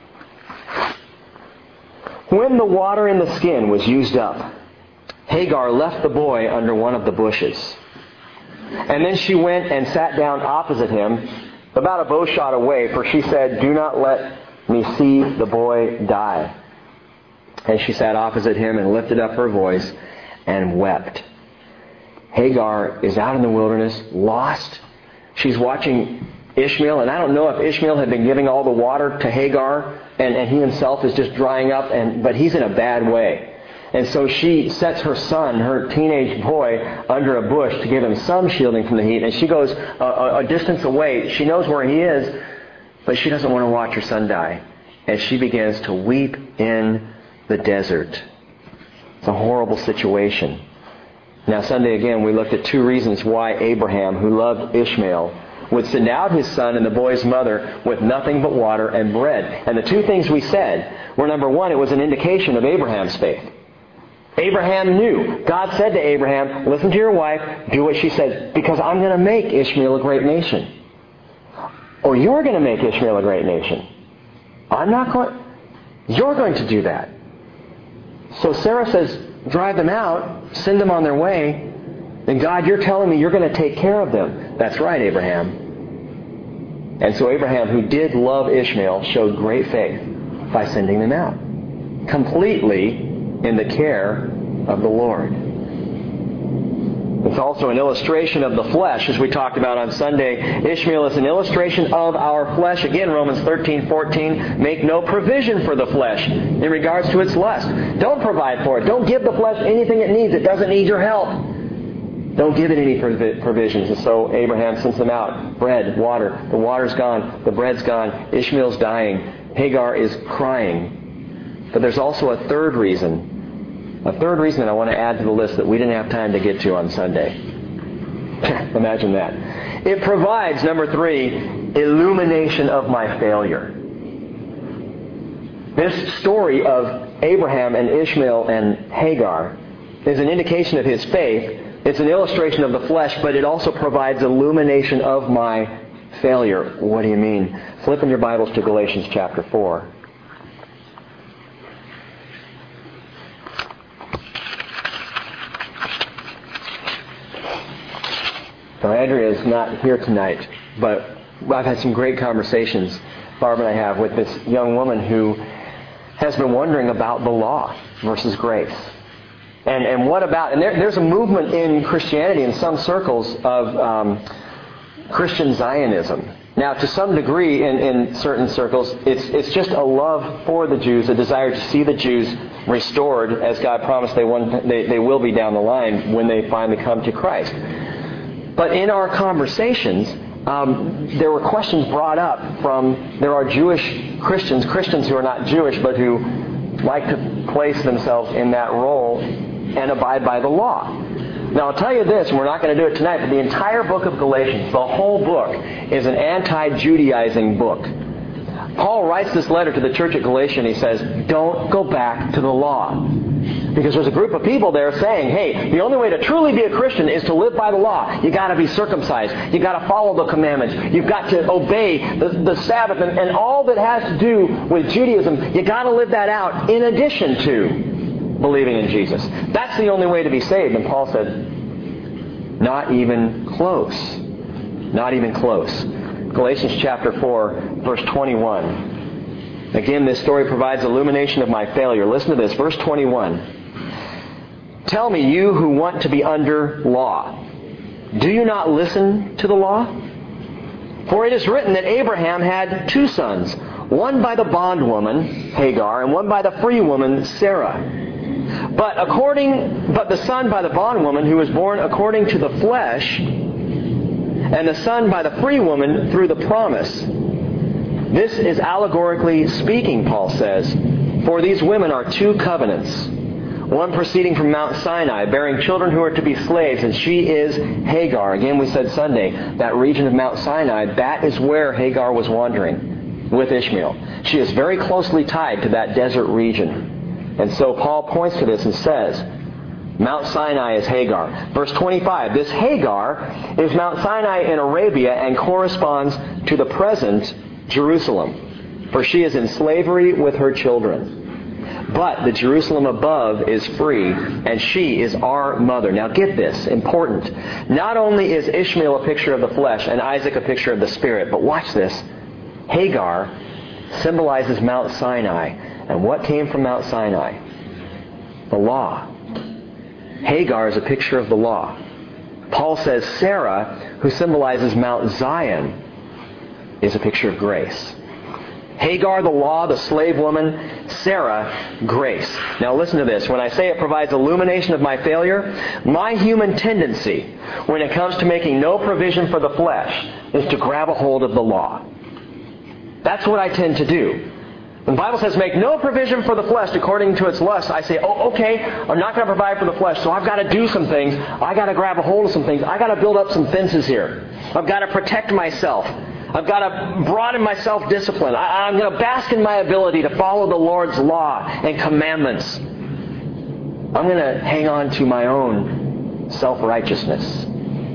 When the water in the skin was used up, Hagar left the boy under one of the bushes. And then she went and sat down opposite him, about a bow shot away, for she said, "Do not let me see the boy die." And she sat opposite him and lifted up her voice and wept. Hagar is out in the wilderness, lost. She's watching Ishmael, and I don't know if Ishmael had been giving all the water to Hagar, and, and he himself is just drying up, and but he's in a bad way. And so she sets her son, her teenage boy, under a bush to give him some shielding from the heat. And she goes a, a, a distance away. She knows where he is, but she doesn't want to watch her son die. And she begins to weep in the desert. It's a horrible situation. Now, Sunday again, we looked at two reasons why Abraham, who loved Ishmael, would send out his son and the boy's mother with nothing but water and bread. And the two things we said were, number one, it was an indication of Abraham's faith. Abraham knew. God said to Abraham, listen to your wife, do what she says, because I'm going to make Ishmael a great nation. Or you're going to make Ishmael a great nation. I'm not going... You're going to do that. So Sarah says, drive them out, send them on their way, and God, you're telling me you're going to take care of them. That's right, Abraham. And so Abraham, who did love Ishmael, showed great faith by sending them out. Completely in the care of the Lord. It's also an illustration of the flesh, as we talked about on Sunday. Ishmael is an illustration of our flesh. Again, Romans thirteen fourteen, make no provision for the flesh in regards to its lust. Don't provide for it. Don't give the flesh anything it needs. It doesn't need your help. Don't give it any provisions. And so Abraham sends them out. Bread, water. The water's gone. The bread's gone. Ishmael's dying. Hagar is crying. But there's also a third reason. A third reason that I want to add to the list that we didn't have time to get to on Sunday. Imagine that. It provides, number three, illumination of my failure. This story of Abraham and Ishmael and Hagar is an indication of his faith. It's an illustration of the flesh, but it also provides illumination of my failure. What do you mean? Flip in your Bibles to Galatians chapter four. Now, Andrea is not here tonight, but I've had some great conversations, Barb and I have, with this young woman who has been wondering about the law versus grace. And and what about, and there, there's a movement in Christianity in some circles of um, Christian Zionism. Now, to some degree, in, in certain circles, it's it's just a love for the Jews, a desire to see the Jews restored, as God promised they, one, they, they will be down the line when they finally come to Christ. But in our conversations, um, there were questions brought up from, there are Jewish Christians, Christians who are not Jewish, but who like to place themselves in that role and abide by the law. Now, I'll tell you this, and we're not going to do it tonight, but the entire book of Galatians, the whole book, is an anti-Judaizing book. Paul writes this letter to the church at Galatia, and he says, don't go back to the law. Because there's a group of people there saying, hey, the only way to truly be a Christian is to live by the law. You've got to be circumcised. You've got to follow the commandments. You've got to obey the, the Sabbath and, and all that has to do with Judaism. You've got to live that out in addition to believing in Jesus. That's the only way to be saved. And Paul said, not even close. Not even close. Galatians chapter four, verse twenty-one. Again, this story provides illumination of my failure. Listen to this, verse twenty-one. Tell me, you who want to be under law, do you not listen to the law? For it is written that Abraham had two sons, one by the bondwoman, Hagar, and one by the free woman, Sarah. But according, but the son by the bondwoman, who was born according to the flesh, and the son by the free woman through the promise. This is allegorically speaking, Paul says, for these women are two covenants, one proceeding from Mount Sinai, bearing children who are to be slaves, and she is Hagar. Again, we said Sunday, that region of Mount Sinai, that is where Hagar was wandering with Ishmael. She is very closely tied to that desert region. And so Paul points to this and says, Mount Sinai is Hagar. Verse twenty-five, this Hagar is Mount Sinai in Arabia and corresponds to the present Jerusalem, for she is in slavery with her children. But the Jerusalem above is free, and she is our mother. Now get this, important. Not only is Ishmael a picture of the flesh and Isaac a picture of the spirit, but watch this. Hagar symbolizes Mount Sinai. And what came from Mount Sinai? The law. Hagar is a picture of the law. Paul says Sarah, who symbolizes Mount Zion, is a picture of grace. Hagar, the law, the slave woman. Sarah, grace. Now listen to this. When I say it provides illumination of my failure, my human tendency when it comes to making no provision for the flesh is to grab a hold of the law. That's what I tend to do. When the Bible says make no provision for the flesh according to its lust, I say, oh, okay, I'm not going to provide for the flesh, so I've got to do some things. I've got to grab a hold of some things. I've got to build up some fences here. I've got to protect myself. I've got to broaden my self-discipline. I, I'm going to bask in my ability to follow the Lord's law and commandments. I'm going to hang on to my own self-righteousness.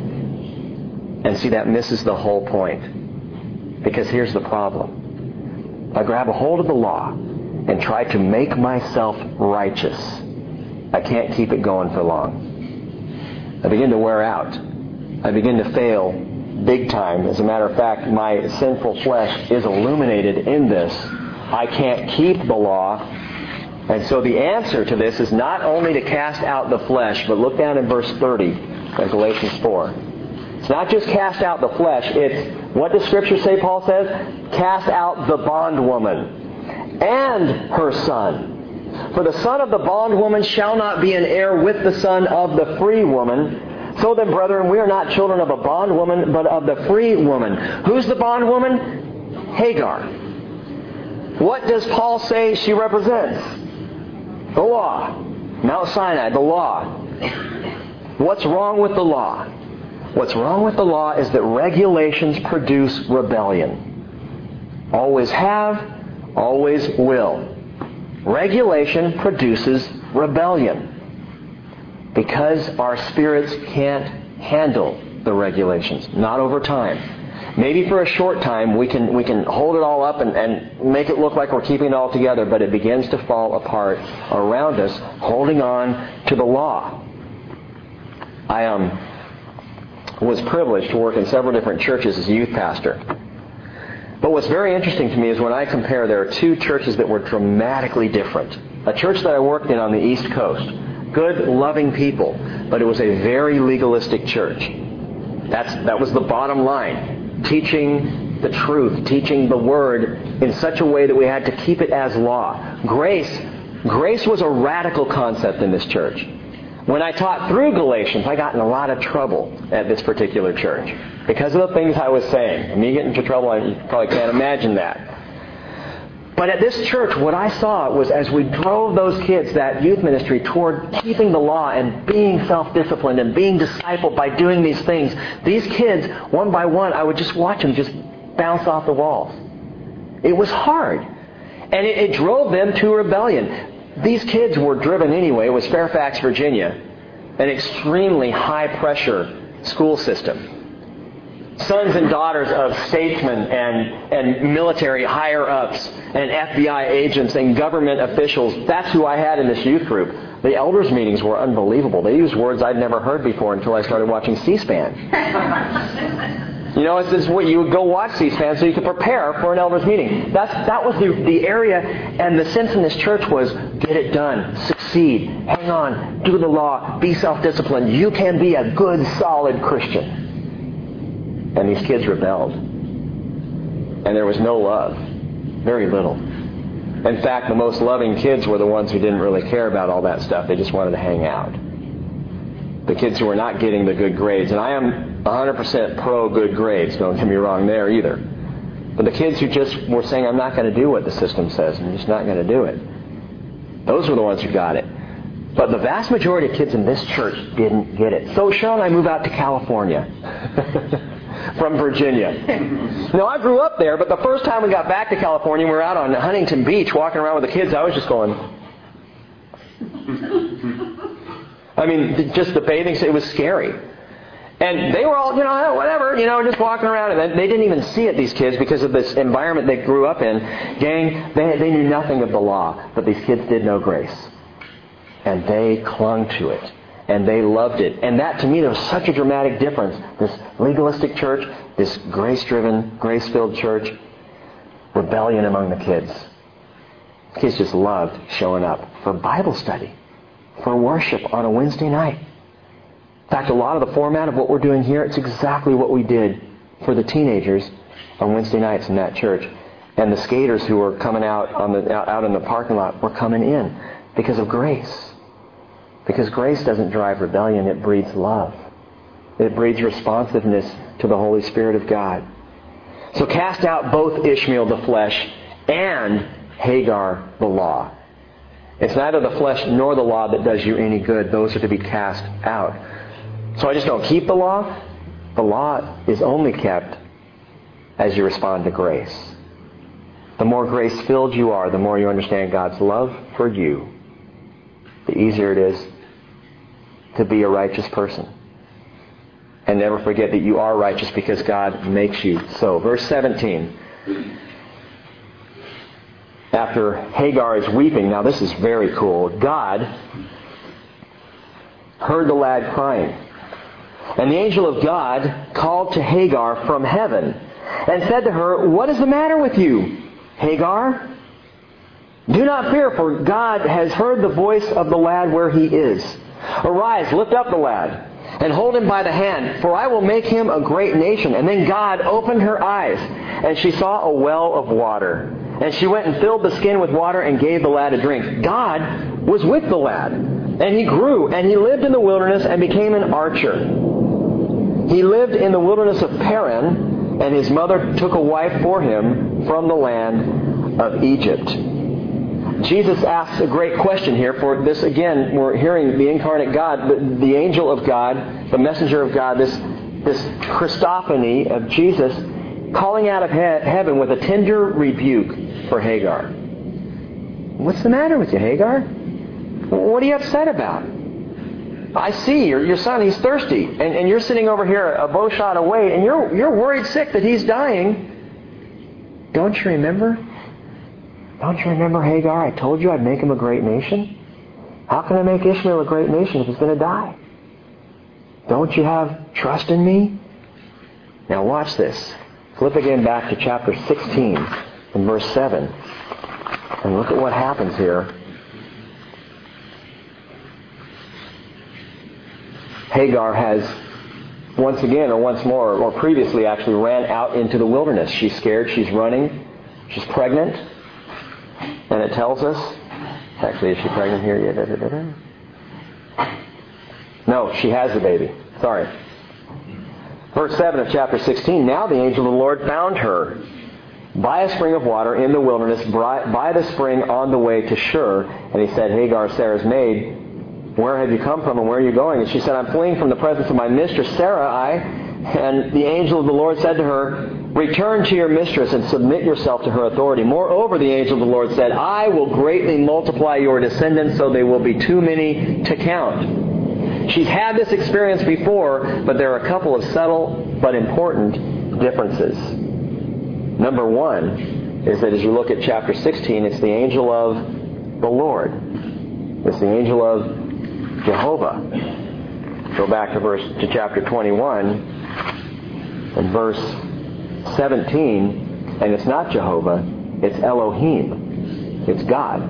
And see, that misses the whole point. Because here's the problem. If I grab a hold of the law and try to make myself righteous, I can't keep it going for long. I begin to wear out. I begin to fail big time. As a matter of fact, my sinful flesh is illuminated in this. I can't keep the law. And so the answer to this is not only to cast out the flesh, but look down in verse thirty of Galatians four. It's not just cast out the flesh. It's, what does Scripture say, Paul says? Cast out the bondwoman and her son. For the son of the bondwoman shall not be an heir with the son of the free woman. So then, brethren, we are not children of a bondwoman, but of the free woman. Who's the bondwoman? Hagar. What does Paul say she represents? The law. Mount Sinai, the law. What's wrong with the law? What's wrong with the law is that regulations produce rebellion. Always have, always will. Regulation produces rebellion. Because our spirits can't handle the regulations. Not over time. Maybe for a short time we can we can hold it all up and, and make it look like we're keeping it all together, but it begins to fall apart around us, holding on to the law. I um, was privileged to work in several different churches as a youth pastor. But what's very interesting to me is when I compare, there are two churches that were dramatically different. A church that I worked in on the East Coast. Good, loving people, but it was a very legalistic church. That's that was the bottom line. Teaching the truth, teaching the Word in such a way that we had to keep it as law. Grace, grace was a radical concept in this church. When I taught through Galatians, I got in a lot of trouble at this particular church because of the things I was saying. And me getting into trouble, you probably can't imagine that. But at this church, what I saw was as we drove those kids, that youth ministry, toward keeping the law and being self-disciplined and being discipled by doing these things, these kids, one by one, I would just watch them just bounce off the walls. It was hard. And it, it drove them to rebellion. These kids were driven anyway. It was Fairfax, Virginia, an extremely high-pressure school system. Sons and daughters of statesmen and, and military higher-ups and F B I agents and government officials. That's who I had in this youth group. The elders' meetings were unbelievable. They used words I'd never heard before until I started watching C-SPAN. You know, it's just what you would go watch C-SPAN so you could prepare for an elders' meeting. That's, that was the, the area, and the sense in this church was, get it done, succeed, hang on, do the law, be self-disciplined. You can be a good, solid Christian. And these kids rebelled. And there was no love. Very little. In fact, the most loving kids were the ones who didn't really care about all that stuff. They just wanted to hang out. The kids who were not getting the good grades. And I am one hundred percent pro good grades. Don't get me wrong there either. But the kids who just were saying, I'm not going to do what the system says. I'm just not going to do it. Those were the ones who got it. But the vast majority of kids in this church didn't get it. So Cheryl and I moved out to California. From Virginia. Now, I grew up there, but the first time we got back to California, we were out on Huntington Beach walking around with the kids. I was just going... I mean, just the bathing, it was scary. And they were all, you know, whatever, you know, just walking around. And they didn't even see it, these kids, because of this environment they grew up in. Gang, they, they knew nothing of the law, but these kids did know grace. And they clung to it. And they loved it. And that, to me, there was such a dramatic difference. This legalistic church, this grace-driven, grace-filled church, rebellion among the kids. The kids just loved showing up for Bible study, for worship on a Wednesday night. In fact, a lot of the format of what we're doing here, it's exactly what we did for the teenagers on Wednesday nights in that church. And the skaters who were coming out on the out in the parking lot were coming in because of grace. Because grace doesn't drive rebellion, it breeds love. It breeds responsiveness to the Holy Spirit of God. So cast out both Ishmael the flesh and Hagar the law. It's neither the flesh nor the law that does you any good. Those are to be cast out. So I just don't keep the law. The law is only kept as you respond to grace. The more grace-filled you are, the more you understand God's love for you, the easier it is to be a righteous person. And never forget that you are righteous because God makes you so. Verse seventeen. After Hagar is weeping, now this is very cool. God heard the lad crying. And the angel of God called to Hagar from heaven and said to her, "What is the matter with you, Hagar? Do not fear, for God has heard the voice of the lad where he is. Arise, lift up the lad, and hold him by the hand, for I will make him a great nation." And then God opened her eyes, and she saw a well of water. And she went and filled the skin with water and gave the lad a drink. God was with the lad, and he grew, and he lived in the wilderness and became an archer. He lived in the wilderness of Paran, and his mother took a wife for him from the land of Egypt. Jesus asks a great question here. For this, again, we're hearing the incarnate God, the, the angel of God, the messenger of God, this, this Christophany of Jesus, calling out of he- heaven with a tender rebuke for Hagar. What's the matter with you, Hagar? What are you upset about? I see your, your son, he's thirsty, and, and you're sitting over here a bow shot away, and you're, you're worried sick that he's dying. Don't you remember? Don't you remember, Hagar? I told you I'd make him a great nation. How can I make Ishmael a great nation if he's going to die? Don't you have trust in me? Now watch this. Flip again back to chapter sixteen and verse seven. And look at what happens here. Hagar has once again, or once more, or previously actually, ran out into the wilderness. She's scared. She's running. She's pregnant. And it tells us, actually, is she pregnant here yet? Da, da, da, da. No, she has the baby. Sorry. Verse seven of chapter sixteen, "Now the angel of the Lord found her by a spring of water in the wilderness, by the spring on the way to Shur. And he said, 'Hagar, Sarah's maid, where have you come from and where are you going?' And she said, 'I'm fleeing from the presence of my mistress Sarai.' And the angel of the Lord said to her, 'Return to your mistress and submit yourself to her authority.' Moreover, the angel of the Lord said, 'I will greatly multiply your descendants, so they will be too many to count.'" She's had this experience before, but there are a couple of subtle but important differences. Number one is that as you look at chapter sixteen, it's the angel of the Lord. It's the angel of Jehovah. Go back to verse to chapter twenty-one and verse seventeen, and it's not Jehovah, it's Elohim. It's God.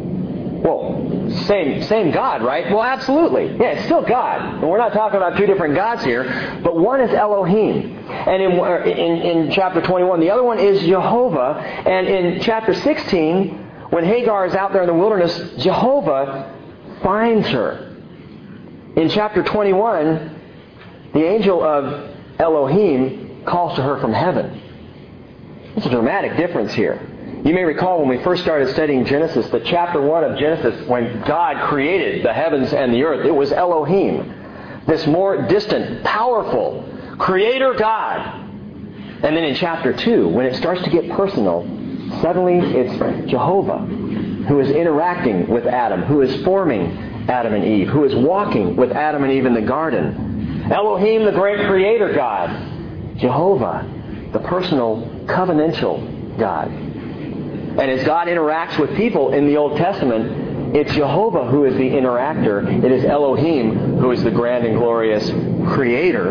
Well, same same God, right? Well, absolutely. Yeah, it's still God. And we're not talking about two different gods here, but one is Elohim. And in, in, in chapter twenty-one, the other one is Jehovah. And in chapter sixteen, when Hagar is out there in the wilderness, Jehovah finds her. In chapter twenty-one, the angel of Elohim calls to her from heaven. It's a dramatic difference here. You may recall when we first started studying Genesis, that chapter one of Genesis, when God created the heavens and the earth, it was Elohim, this more distant, powerful creator God. And then in chapter two, when it starts to get personal, suddenly it's Jehovah who is interacting with Adam, who is forming Adam and Eve, who is walking with Adam and Eve in the garden. Elohim, the great creator God. Jehovah, the personal, covenantal God. And as God interacts with people in the Old Testament, it's Jehovah who is the interactor. It is Elohim who is the grand and glorious creator.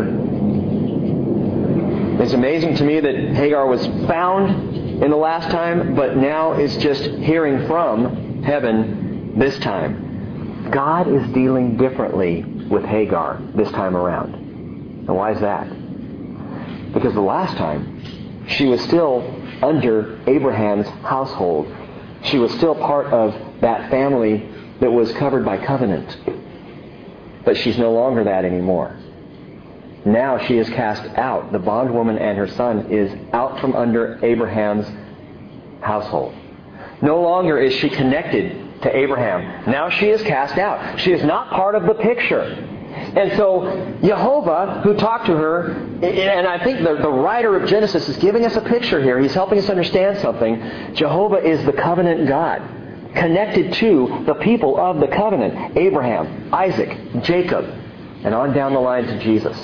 It's amazing to me that Hagar was found in the last time, but now is just hearing from heaven this time. God is dealing differently with Hagar this time around. And why is that? Because the last time, she was still under Abraham's household. She was still part of that family that was covered by covenant. But she's no longer that anymore. Now she is cast out. The bondwoman and her son is out from under Abraham's household. No longer is she connected to Abraham. Now she is cast out. She is not part of the picture. And so Jehovah, who talked to her, and I think the, the writer of Genesis is giving us a picture here. He's helping us understand something. Jehovah is the covenant God, connected to the people of the covenant. Abraham, Isaac, Jacob, and on down the line to Jesus.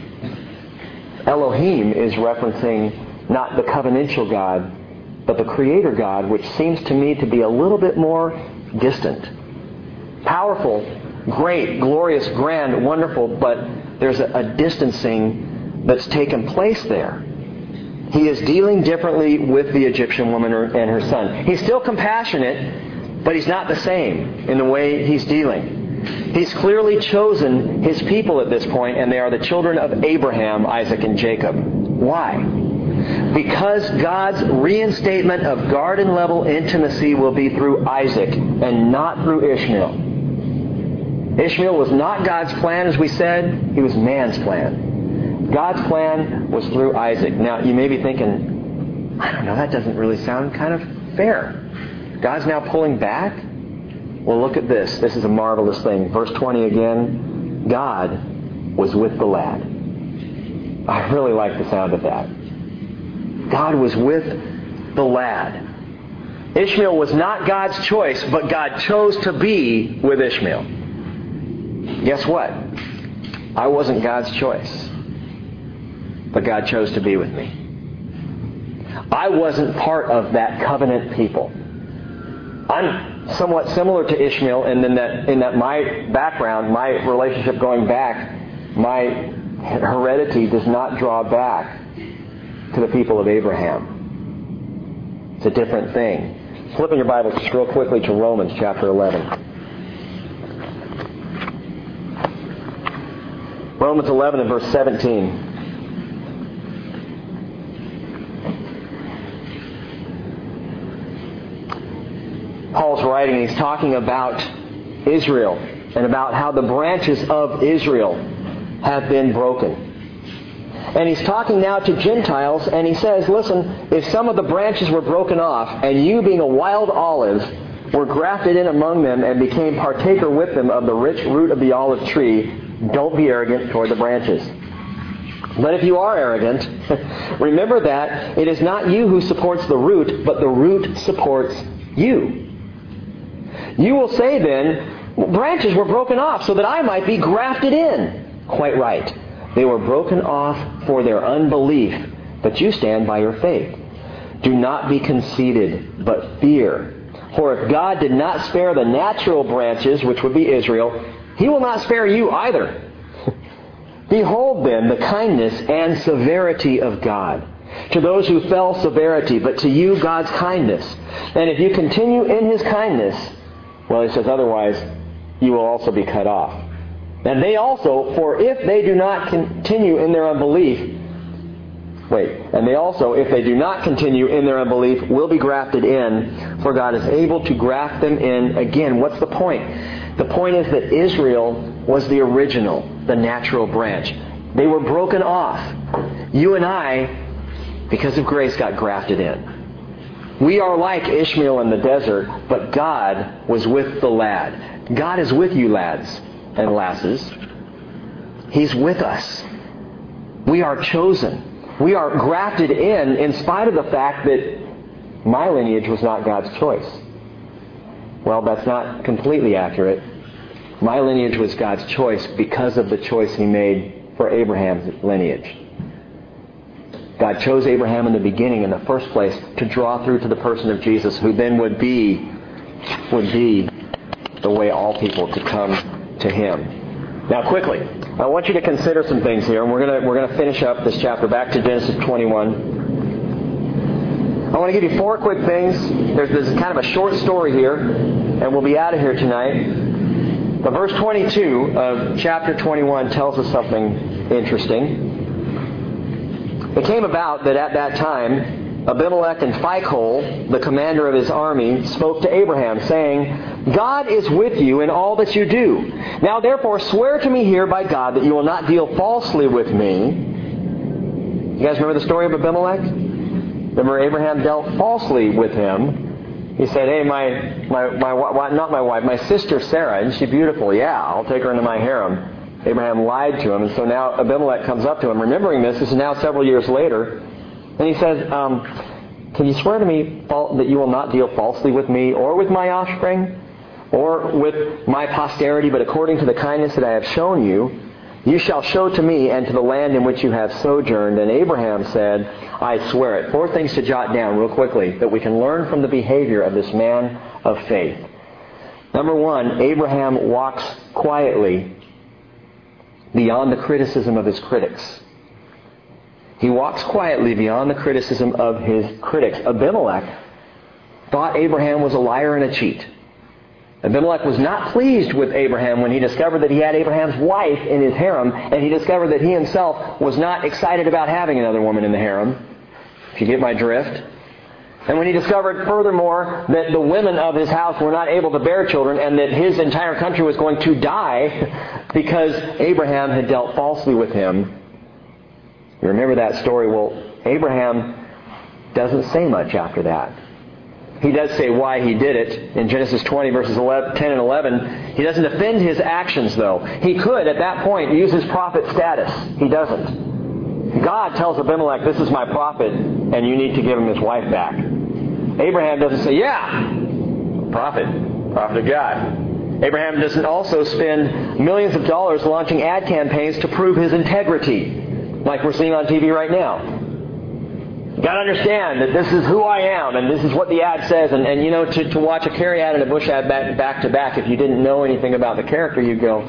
Elohim is referencing not the covenantal God, but the creator God, which seems to me to be a little bit more distant. Powerful, great, glorious, grand, wonderful, but there's a, a distancing that's taken place there. He is dealing differently with the Egyptian woman and her son. He's still compassionate, but he's not the same in the way he's dealing. He's clearly chosen his people at this point, and they are the children of Abraham, Isaac, and Jacob. Why? Because God's reinstatement of garden-level intimacy will be through Isaac and not through Ishmael. Ishmael was not God's plan, as we said. He was man's plan. God's plan was through Isaac. Now, you may be thinking, I don't know, that doesn't really sound kind of fair. God's now pulling back? Well, look at this. This is a marvelous thing. Verse twenty again. God was with the lad. I really like the sound of that. God was with the lad. Ishmael was not God's choice, but God chose to be with Ishmael. Guess what? I wasn't God's choice, but God chose to be with me. I wasn't part of that covenant people. I'm somewhat similar to Ishmael in that, in that my background, my relationship going back, my heredity does not draw back to the people of Abraham. It's a different thing. Flip in your Bibles just real quickly to Romans chapter eleven. Romans eleven and verse seventeen. Paul's writing, he's talking about Israel and about how the branches of Israel have been broken. And he's talking now to Gentiles, and he says, listen, if some of the branches were broken off, and you being a wild olive were grafted in among them and became partaker with them of the rich root of the olive tree, don't be arrogant toward the branches. But if you are arrogant, remember that it is not you who supports the root, but the root supports you. You will say then, branches were broken off so that I might be grafted in. Quite right. They were broken off for their unbelief, but you stand by your faith. Do not be conceited, but fear. For if God did not spare the natural branches, which would be Israel, He will not spare you either. Behold then the kindness and severity of God. To those who fell, severity, but to you God's kindness. And if you continue in His kindness, well, He says otherwise, you will also be cut off. And they also, for if they do not continue in their unbelief, wait, and they also, if they do not continue in their unbelief, will be grafted in, for God is able to graft them in again. What's the point? The point is that Israel was the original, the natural branch. They were broken off. You and I, because of grace, got grafted in. We are like Ishmael in the desert, but God was with the lad. God is with you, lads and lasses. He's with us. We are chosen. We are grafted in in spite of the fact that my lineage was not God's choice. Well, that's not completely accurate. My lineage was God's choice because of the choice He made for Abraham's lineage. God chose Abraham in the beginning, in the first place, to draw through to the person of Jesus, who then would be, would be the way all people could come to Him. Now, quickly, I want you to consider some things here, and we're going to we're going to finish up this chapter. Back to Genesis twenty-one. I want to give you four quick things. There's, there's kind of a short story here, and we'll be out of here tonight. But verse twenty-two of chapter twenty-one tells us something interesting. It came about that at that time, Abimelech and Phicol, the commander of his army, spoke to Abraham, saying, God is with you in all that you do. Now therefore swear to me here by God that you will not deal falsely with me. You guys remember the story of Abimelech? Remember Abraham dealt falsely with him. He said, hey, my, my, my, not my wife, my sister Sarah, isn't she beautiful? Yeah, I'll take her into my harem. Abraham lied to him, and so now Abimelech comes up to him. Remembering this, this is now several years later, and he says, um, can you swear to me that you will not deal falsely with me or with my offspring or with my posterity, but according to the kindness that I have shown you, you shall show to me and to the land in which you have sojourned. And Abraham said, I swear it. Four things to jot down real quickly that we can learn from the behavior of this man of faith. Number one, Abraham walks quietly beyond the criticism of his critics. He walks quietly beyond the criticism of his critics. Abimelech thought Abraham was a liar and a cheat. Abimelech was not pleased with Abraham when he discovered that he had Abraham's wife in his harem, and he discovered that he himself was not excited about having another woman in the harem, if you get my drift. And when he discovered, furthermore, that the women of his house were not able to bear children and that his entire country was going to die because Abraham had dealt falsely with him. You remember that story? Well, Abraham doesn't say much after that. He does say why he did it in Genesis twenty, verses ten and eleven. He doesn't defend his actions, though. He could, at that point, use his prophet status. He doesn't. God tells Abimelech, this is my prophet, and you need to give him his wife back. Abraham doesn't say, yeah, prophet, prophet of God. Abraham doesn't also spend millions of dollars launching ad campaigns to prove his integrity, like we're seeing on T V right now. You've got to understand that this is who I am, and this is what the ad says. And, and you know, to, to watch a Kerry ad and a Bush ad back, back to back, if you didn't know anything about the character, you'd go,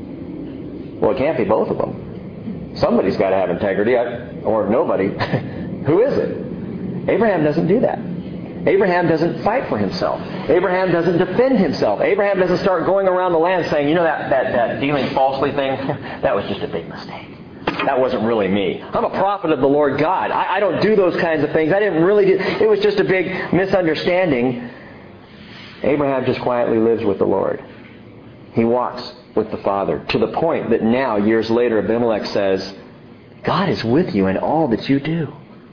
well, it can't be both of them. Somebody's got to have integrity, or nobody. Who is it? Abraham doesn't do that. Abraham doesn't fight for himself. Abraham doesn't defend himself. Abraham doesn't start going around the land saying, you know that, that, that dealing falsely thing? That was just a big mistake. That wasn't really me. I'm a prophet of the Lord God. I, I don't do those kinds of things. I didn't really do... It was just a big misunderstanding. Abraham just quietly lives with the Lord. He walks with the Father, to the point that now, years later, Abimelech says, God is with you in all that you do.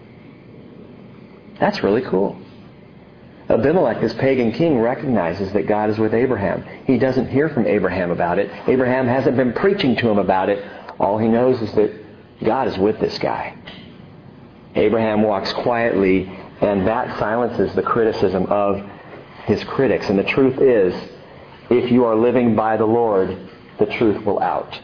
That's really cool. Abimelech, this pagan king, recognizes that God is with Abraham. He doesn't hear from Abraham about it. Abraham hasn't been preaching to him about it. All he knows is that God is with this guy. Abraham walks quietly, and that silences the criticism of his critics. And the truth is, if you are living by the Lord, the truth will out.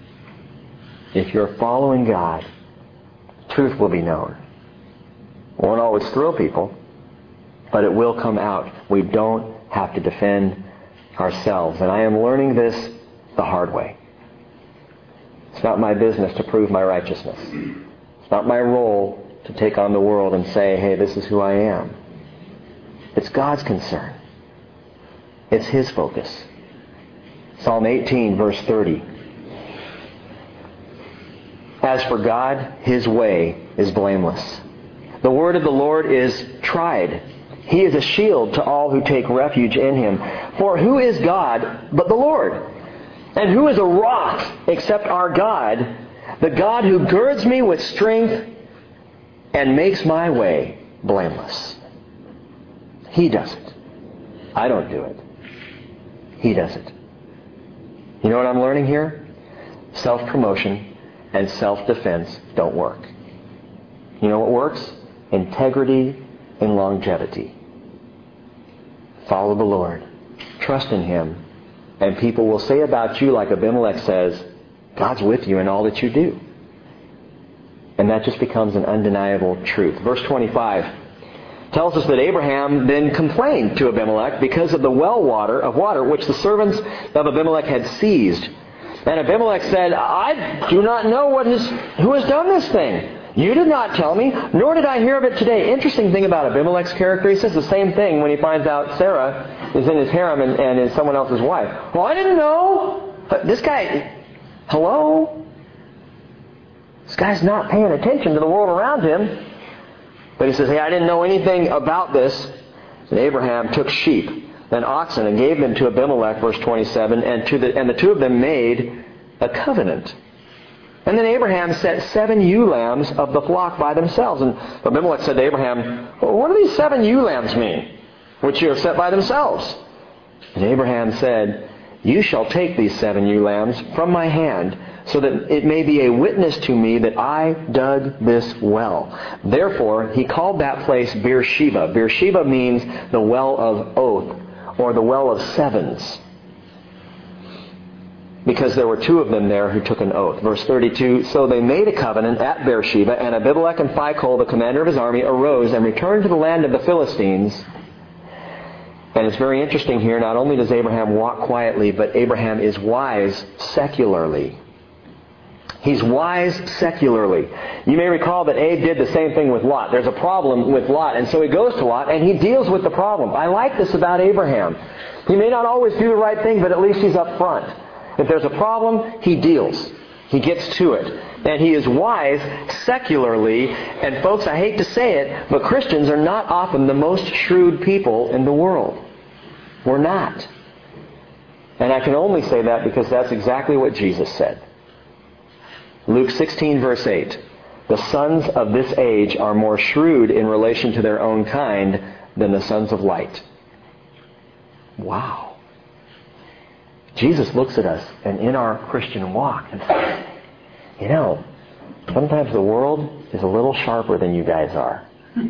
If you're following God, truth will be known. It won't always thrill people, but it will come out. We don't have to defend ourselves. And I am learning this the hard way. It's not my business to prove my righteousness. It's not my role to take on the world and say, hey, this is who I am. It's God's concern. It's His focus. Psalm eighteen, verse thirty. As for God, His way is blameless. The word of the Lord is tried. He is a shield to all who take refuge in Him. For who is God but the Lord? And who is a rock except our God, the God who girds me with strength and makes my way blameless? He does it. I don't do it. He does it. You know what I'm learning here? Self-promotion and self-defense don't work. You know what works? Integrity and longevity. Follow the Lord. Trust in Him. And people will say about you, like Abimelech says, God's with you in all that you do. And that just becomes an undeniable truth. Verse twenty-five tells us that Abraham then complained to Abimelech because of the well water of water which the servants of Abimelech had seized. And Abimelech said, I do not know what has, who has done this thing. You did not tell me, nor did I hear of it today. Interesting thing about Abimelech's character, he says the same thing when he finds out Sarah is in his harem and, and is someone else's wife. Well, I didn't know. But this guy, hello? This guy's not paying attention to the world around him. But he says, hey, I didn't know anything about this. And Abraham took sheep and oxen and gave them to Abimelech, verse twenty-seven, and to the and the two of them made a covenant. And then Abraham set seven ewe lambs of the flock by themselves. And Abimelech said to Abraham, well, what do these seven ewe lambs mean, which you have set by themselves? And Abraham said, you shall take these seven ewe lambs from my hand, so that it may be a witness to me that I dug this well. Therefore, he called that place Beersheba. Beersheba means the well of oath, or the well of sevens, because there were two of them there who took an oath. Verse thirty-two, so they made a covenant at Beersheba, and Abimelech and Phicol, the commander of his army, arose and returned to the land of the Philistines. And it's very interesting here, not only does Abraham walk quietly, but Abraham is wise secularly. He's wise secularly. You may recall that Abe did the same thing with Lot. There's a problem with Lot, and so he goes to Lot and he deals with the problem. I like this about Abraham. He may not always do the right thing, but at least he's up front. If there's a problem, he deals. He gets to it. And he is wise secularly. And folks, I hate to say it, but Christians are not often the most shrewd people in the world. We're not. And I can only say that because that's exactly what Jesus said. Luke sixteen, verse eight. The sons of this age are more shrewd in relation to their own kind than the sons of light. Wow. Jesus looks at us and in our Christian walk and says, you know, sometimes the world is a little sharper than you guys are.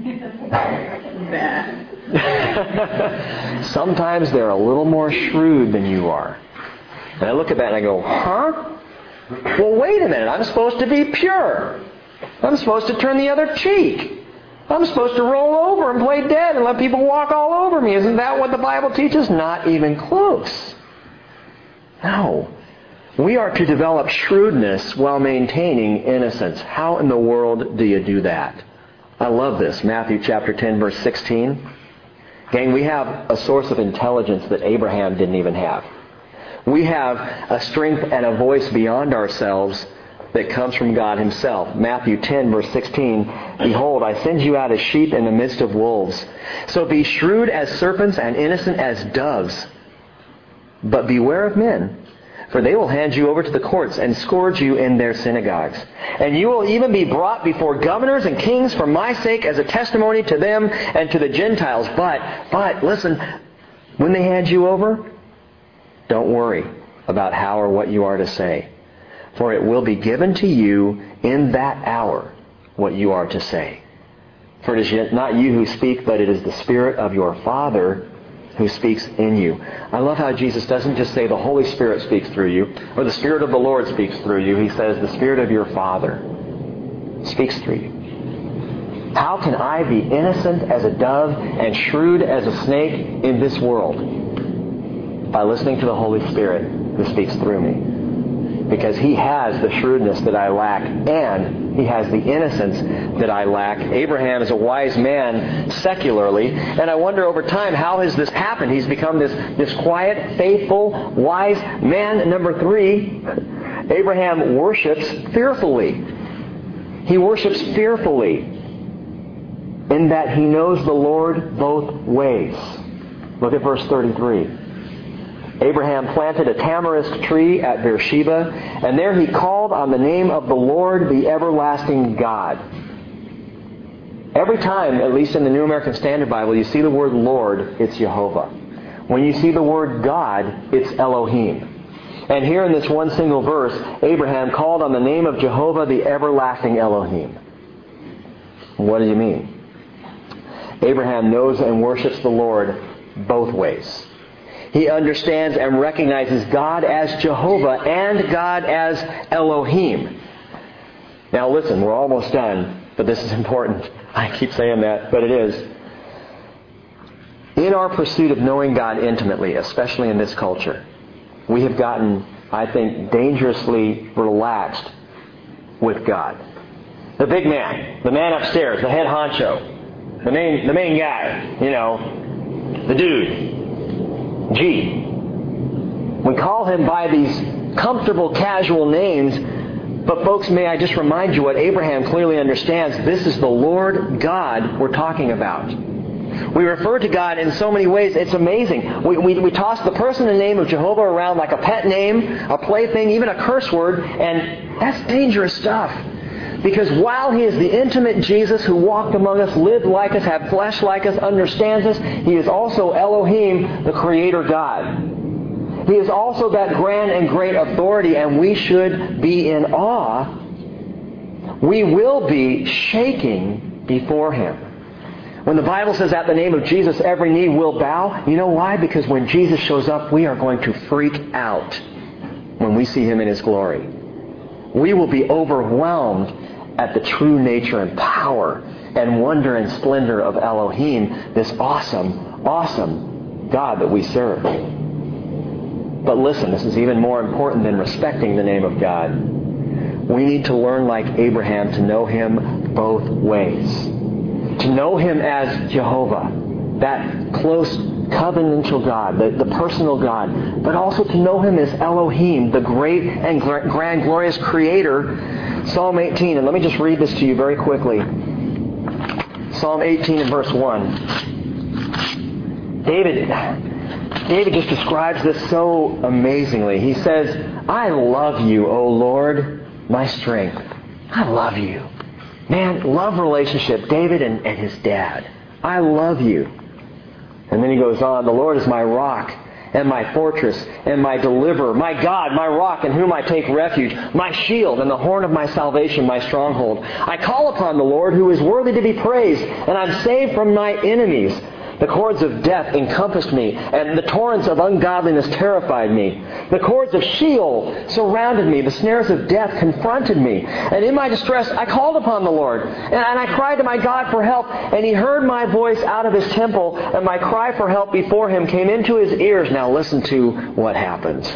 Sometimes they're a little more shrewd than you are. And I look at that and I go, huh? Well, wait a minute. I'm supposed to be pure. I'm supposed to turn the other cheek. I'm supposed to roll over and play dead and let people walk all over me. Isn't that what the Bible teaches? Not even close. No. We are to develop shrewdness while maintaining innocence. How in the world do you do that? I love this. Matthew chapter ten, verse sixteen. Gang, we have a source of intelligence that Abraham didn't even have. We have a strength and a voice beyond ourselves that comes from God Himself. Matthew ten, verse sixteen, behold, I send you out as sheep in the midst of wolves. So be shrewd as serpents and innocent as doves. But beware of men, for they will hand you over to the courts and scourge you in their synagogues. And you will even be brought before governors and kings for my sake as a testimony to them and to the Gentiles. But, but, listen, when they hand you over, don't worry about how or what you are to say. For it will be given to you in that hour what you are to say. For it is not you who speak, but it is the Spirit of your Father who speaks in you. I love how Jesus doesn't just say the Holy Spirit speaks through you, or the Spirit of the Lord speaks through you. He says the Spirit of your Father speaks through you. How can I be innocent as a dove and shrewd as a snake in this world? By listening to the Holy Spirit who speaks through me. Because He has the shrewdness that I lack, and He has the innocence that I lack. Abraham is a wise man secularly, and I wonder over time, how has this happened? He's become this, this quiet, faithful, wise man. Number three, Abraham worships fearfully. He worships fearfully in that he knows the Lord both ways. Look at verse thirty-three. Abraham planted a tamarisk tree at Beersheba, and there he called on the name of the Lord, the everlasting God. Every time, at least in the New American Standard Bible, you see the word Lord, it's Jehovah. When you see the word God, it's Elohim. And here in this one single verse, Abraham called on the name of Jehovah, the everlasting Elohim. What do you mean? Abraham knows and worships the Lord both ways. He understands and recognizes God as Jehovah and God as Elohim. Now listen, we're almost done, but this is important. I keep saying that, but it is. In our pursuit of knowing God intimately, especially in this culture, we have gotten, I think, dangerously relaxed with God. The big man, the man upstairs, the head honcho, the main, the main guy, you know, the dude, G. We call him by these comfortable, casual names, but folks, may I just remind you what Abraham clearly understands. This is the Lord God we're talking about. We refer to God in so many ways, it's amazing. We, we, we toss the person and name of Jehovah around like a pet name, a plaything, even a curse word, and that's dangerous stuff. Because while He is the intimate Jesus who walked among us, lived like us, had flesh like us, understands us, He is also Elohim, the Creator God. He is also that grand and great authority, and we should be in awe. We will be shaking before Him. When the Bible says at the name of Jesus every knee will bow, you know why? Because when Jesus shows up, we are going to freak out when we see Him in His glory. We will be overwhelmed at the true nature and power and wonder and splendor of Elohim, this awesome, awesome God that we serve. But listen, this is even more important than respecting the name of God. We need to learn like Abraham to know Him both ways. To know Him as Jehovah, that close covenantal God, the, the personal God, but also to know Him as Elohim, the great and grand, glorious Creator. Psalm eighteen, and let me just read this to you very quickly. Psalm eighteen and verse one. David, David just describes this so amazingly. He says, I love you, O Lord, my strength. I love you. Man, love relationship, David and, and his dad. I love you. And then he goes on, the Lord is my rock and my fortress and my deliverer, my God, my rock in whom I take refuge, my shield and the horn of my salvation, my stronghold. I call upon the Lord who is worthy to be praised, and I'm saved from my enemies. The cords of death encompassed me, and the torrents of ungodliness terrified me. The cords of Sheol surrounded me. The snares of death confronted me. And in my distress, I called upon the Lord, and, and I cried to my God for help. And He heard my voice out of His temple, and my cry for help before Him came into His ears. Now listen to what happens.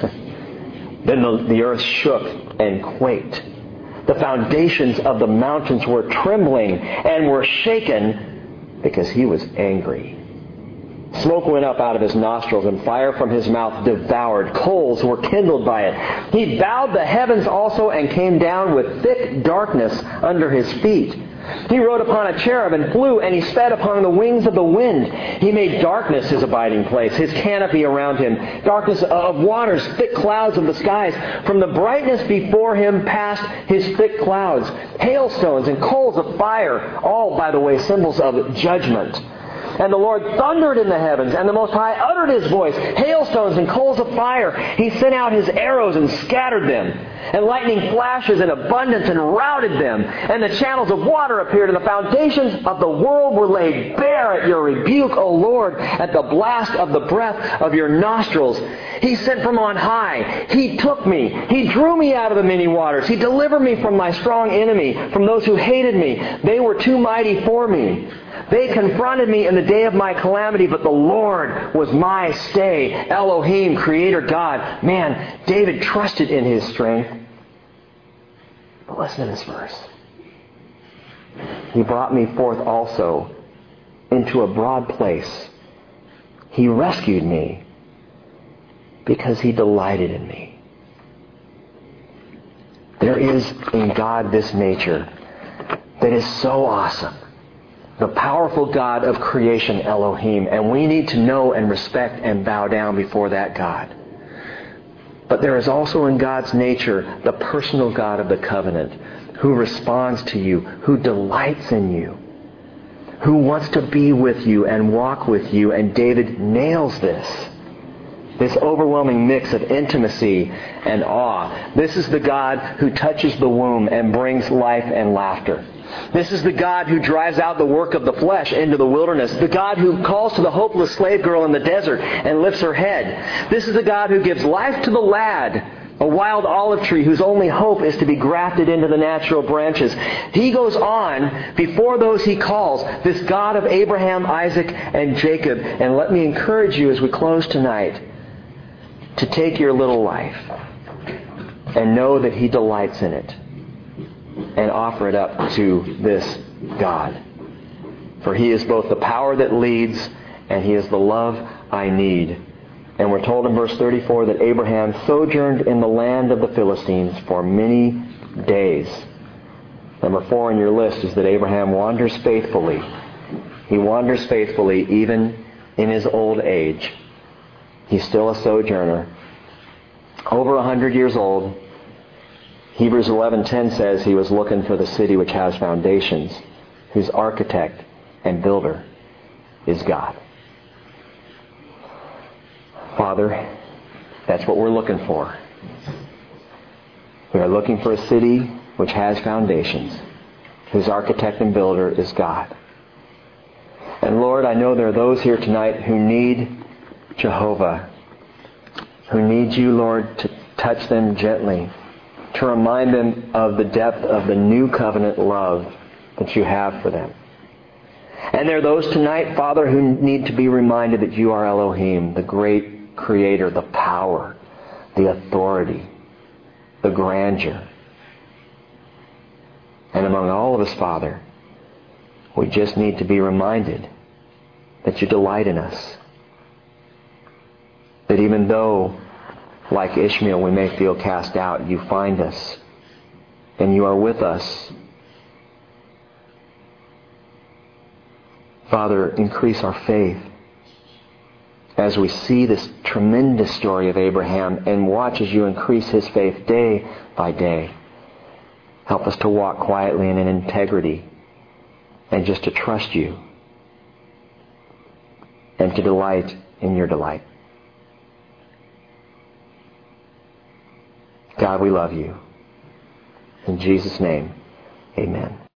Then the, the earth shook and quaked. The foundations of the mountains were trembling and were shaken because He was angry. Smoke went up out of His nostrils, and fire from His mouth devoured. Coals were kindled by it. He bowed the heavens also and came down with thick darkness under His feet. He rode upon a cherub and flew, and He sped upon the wings of the wind. He made darkness His abiding place, His canopy around Him, darkness of waters, thick clouds of the skies. From the brightness before Him passed His thick clouds, hailstones and coals of fire, all, by the way, symbols of judgment. And the Lord thundered in the heavens, and the Most High uttered His voice, hailstones and coals of fire. He sent out His arrows and scattered them, and lightning flashes in abundance and routed them. And the channels of water appeared, and the foundations of the world were laid bare at Your rebuke, O Lord, at the blast of the breath of Your nostrils. He sent from on high. He took me. He drew me out of the many waters. He delivered me from my strong enemy, from those who hated me. They were too mighty for me. They confronted me in the day of my calamity, but the Lord was my stay. Elohim, Creator God. Man, David trusted in his strength. But listen to this verse. He brought me forth also into a broad place. He rescued me because He delighted in me. There is in God this nature that is so awesome. The powerful God of creation, Elohim. And we need to know and respect and bow down before that God. But there is also in God's nature the personal God of the covenant who responds to you, who delights in you, who wants to be with you and walk with you. And David nails this. This overwhelming mix of intimacy and awe. This is the God who touches the womb and brings life and laughter. This is the God who drives out the work of the flesh into the wilderness. The God who calls to the hopeless slave girl in the desert and lifts her head. This is the God who gives life to the lad A wild olive tree whose only hope is to be grafted into the natural branches. He goes on before those he calls, this God of Abraham, Isaac, and Jacob. And let me encourage you as we close tonight to take your little life and know that He delights in it and offer it up to this God. For He is both the power that leads and He is the love I need. And we're told in verse thirty-four that Abraham sojourned in the land of the Philistines for many days. Number four on your list is that Abraham wanders faithfully. He wanders faithfully even in his old age. He's still a sojourner. Over a hundred years old. Hebrews eleven ten says he was looking for the city which has foundations, whose architect and builder is God. Father, that's what we're looking for. We are looking for a city which has foundations, whose architect and builder is God. And Lord, I know there are those here tonight who need Jehovah, who need You, Lord, to touch them gently, to remind them of the depth of the new covenant love that You have for them. And there are those tonight, Father, who need to be reminded that You are Elohim, the great Creator, the power, the authority, the grandeur. And among all of us, Father, we just need to be reminded that You delight in us. That even though, like Ishmael, we may feel cast out, You find us and You are with us. Father, increase our faith as we see this tremendous story of Abraham and watch as You increase his faith day by day. Help us to walk quietly and in integrity and just to trust You and to delight in Your delight. God, we love You. In Jesus' name, amen.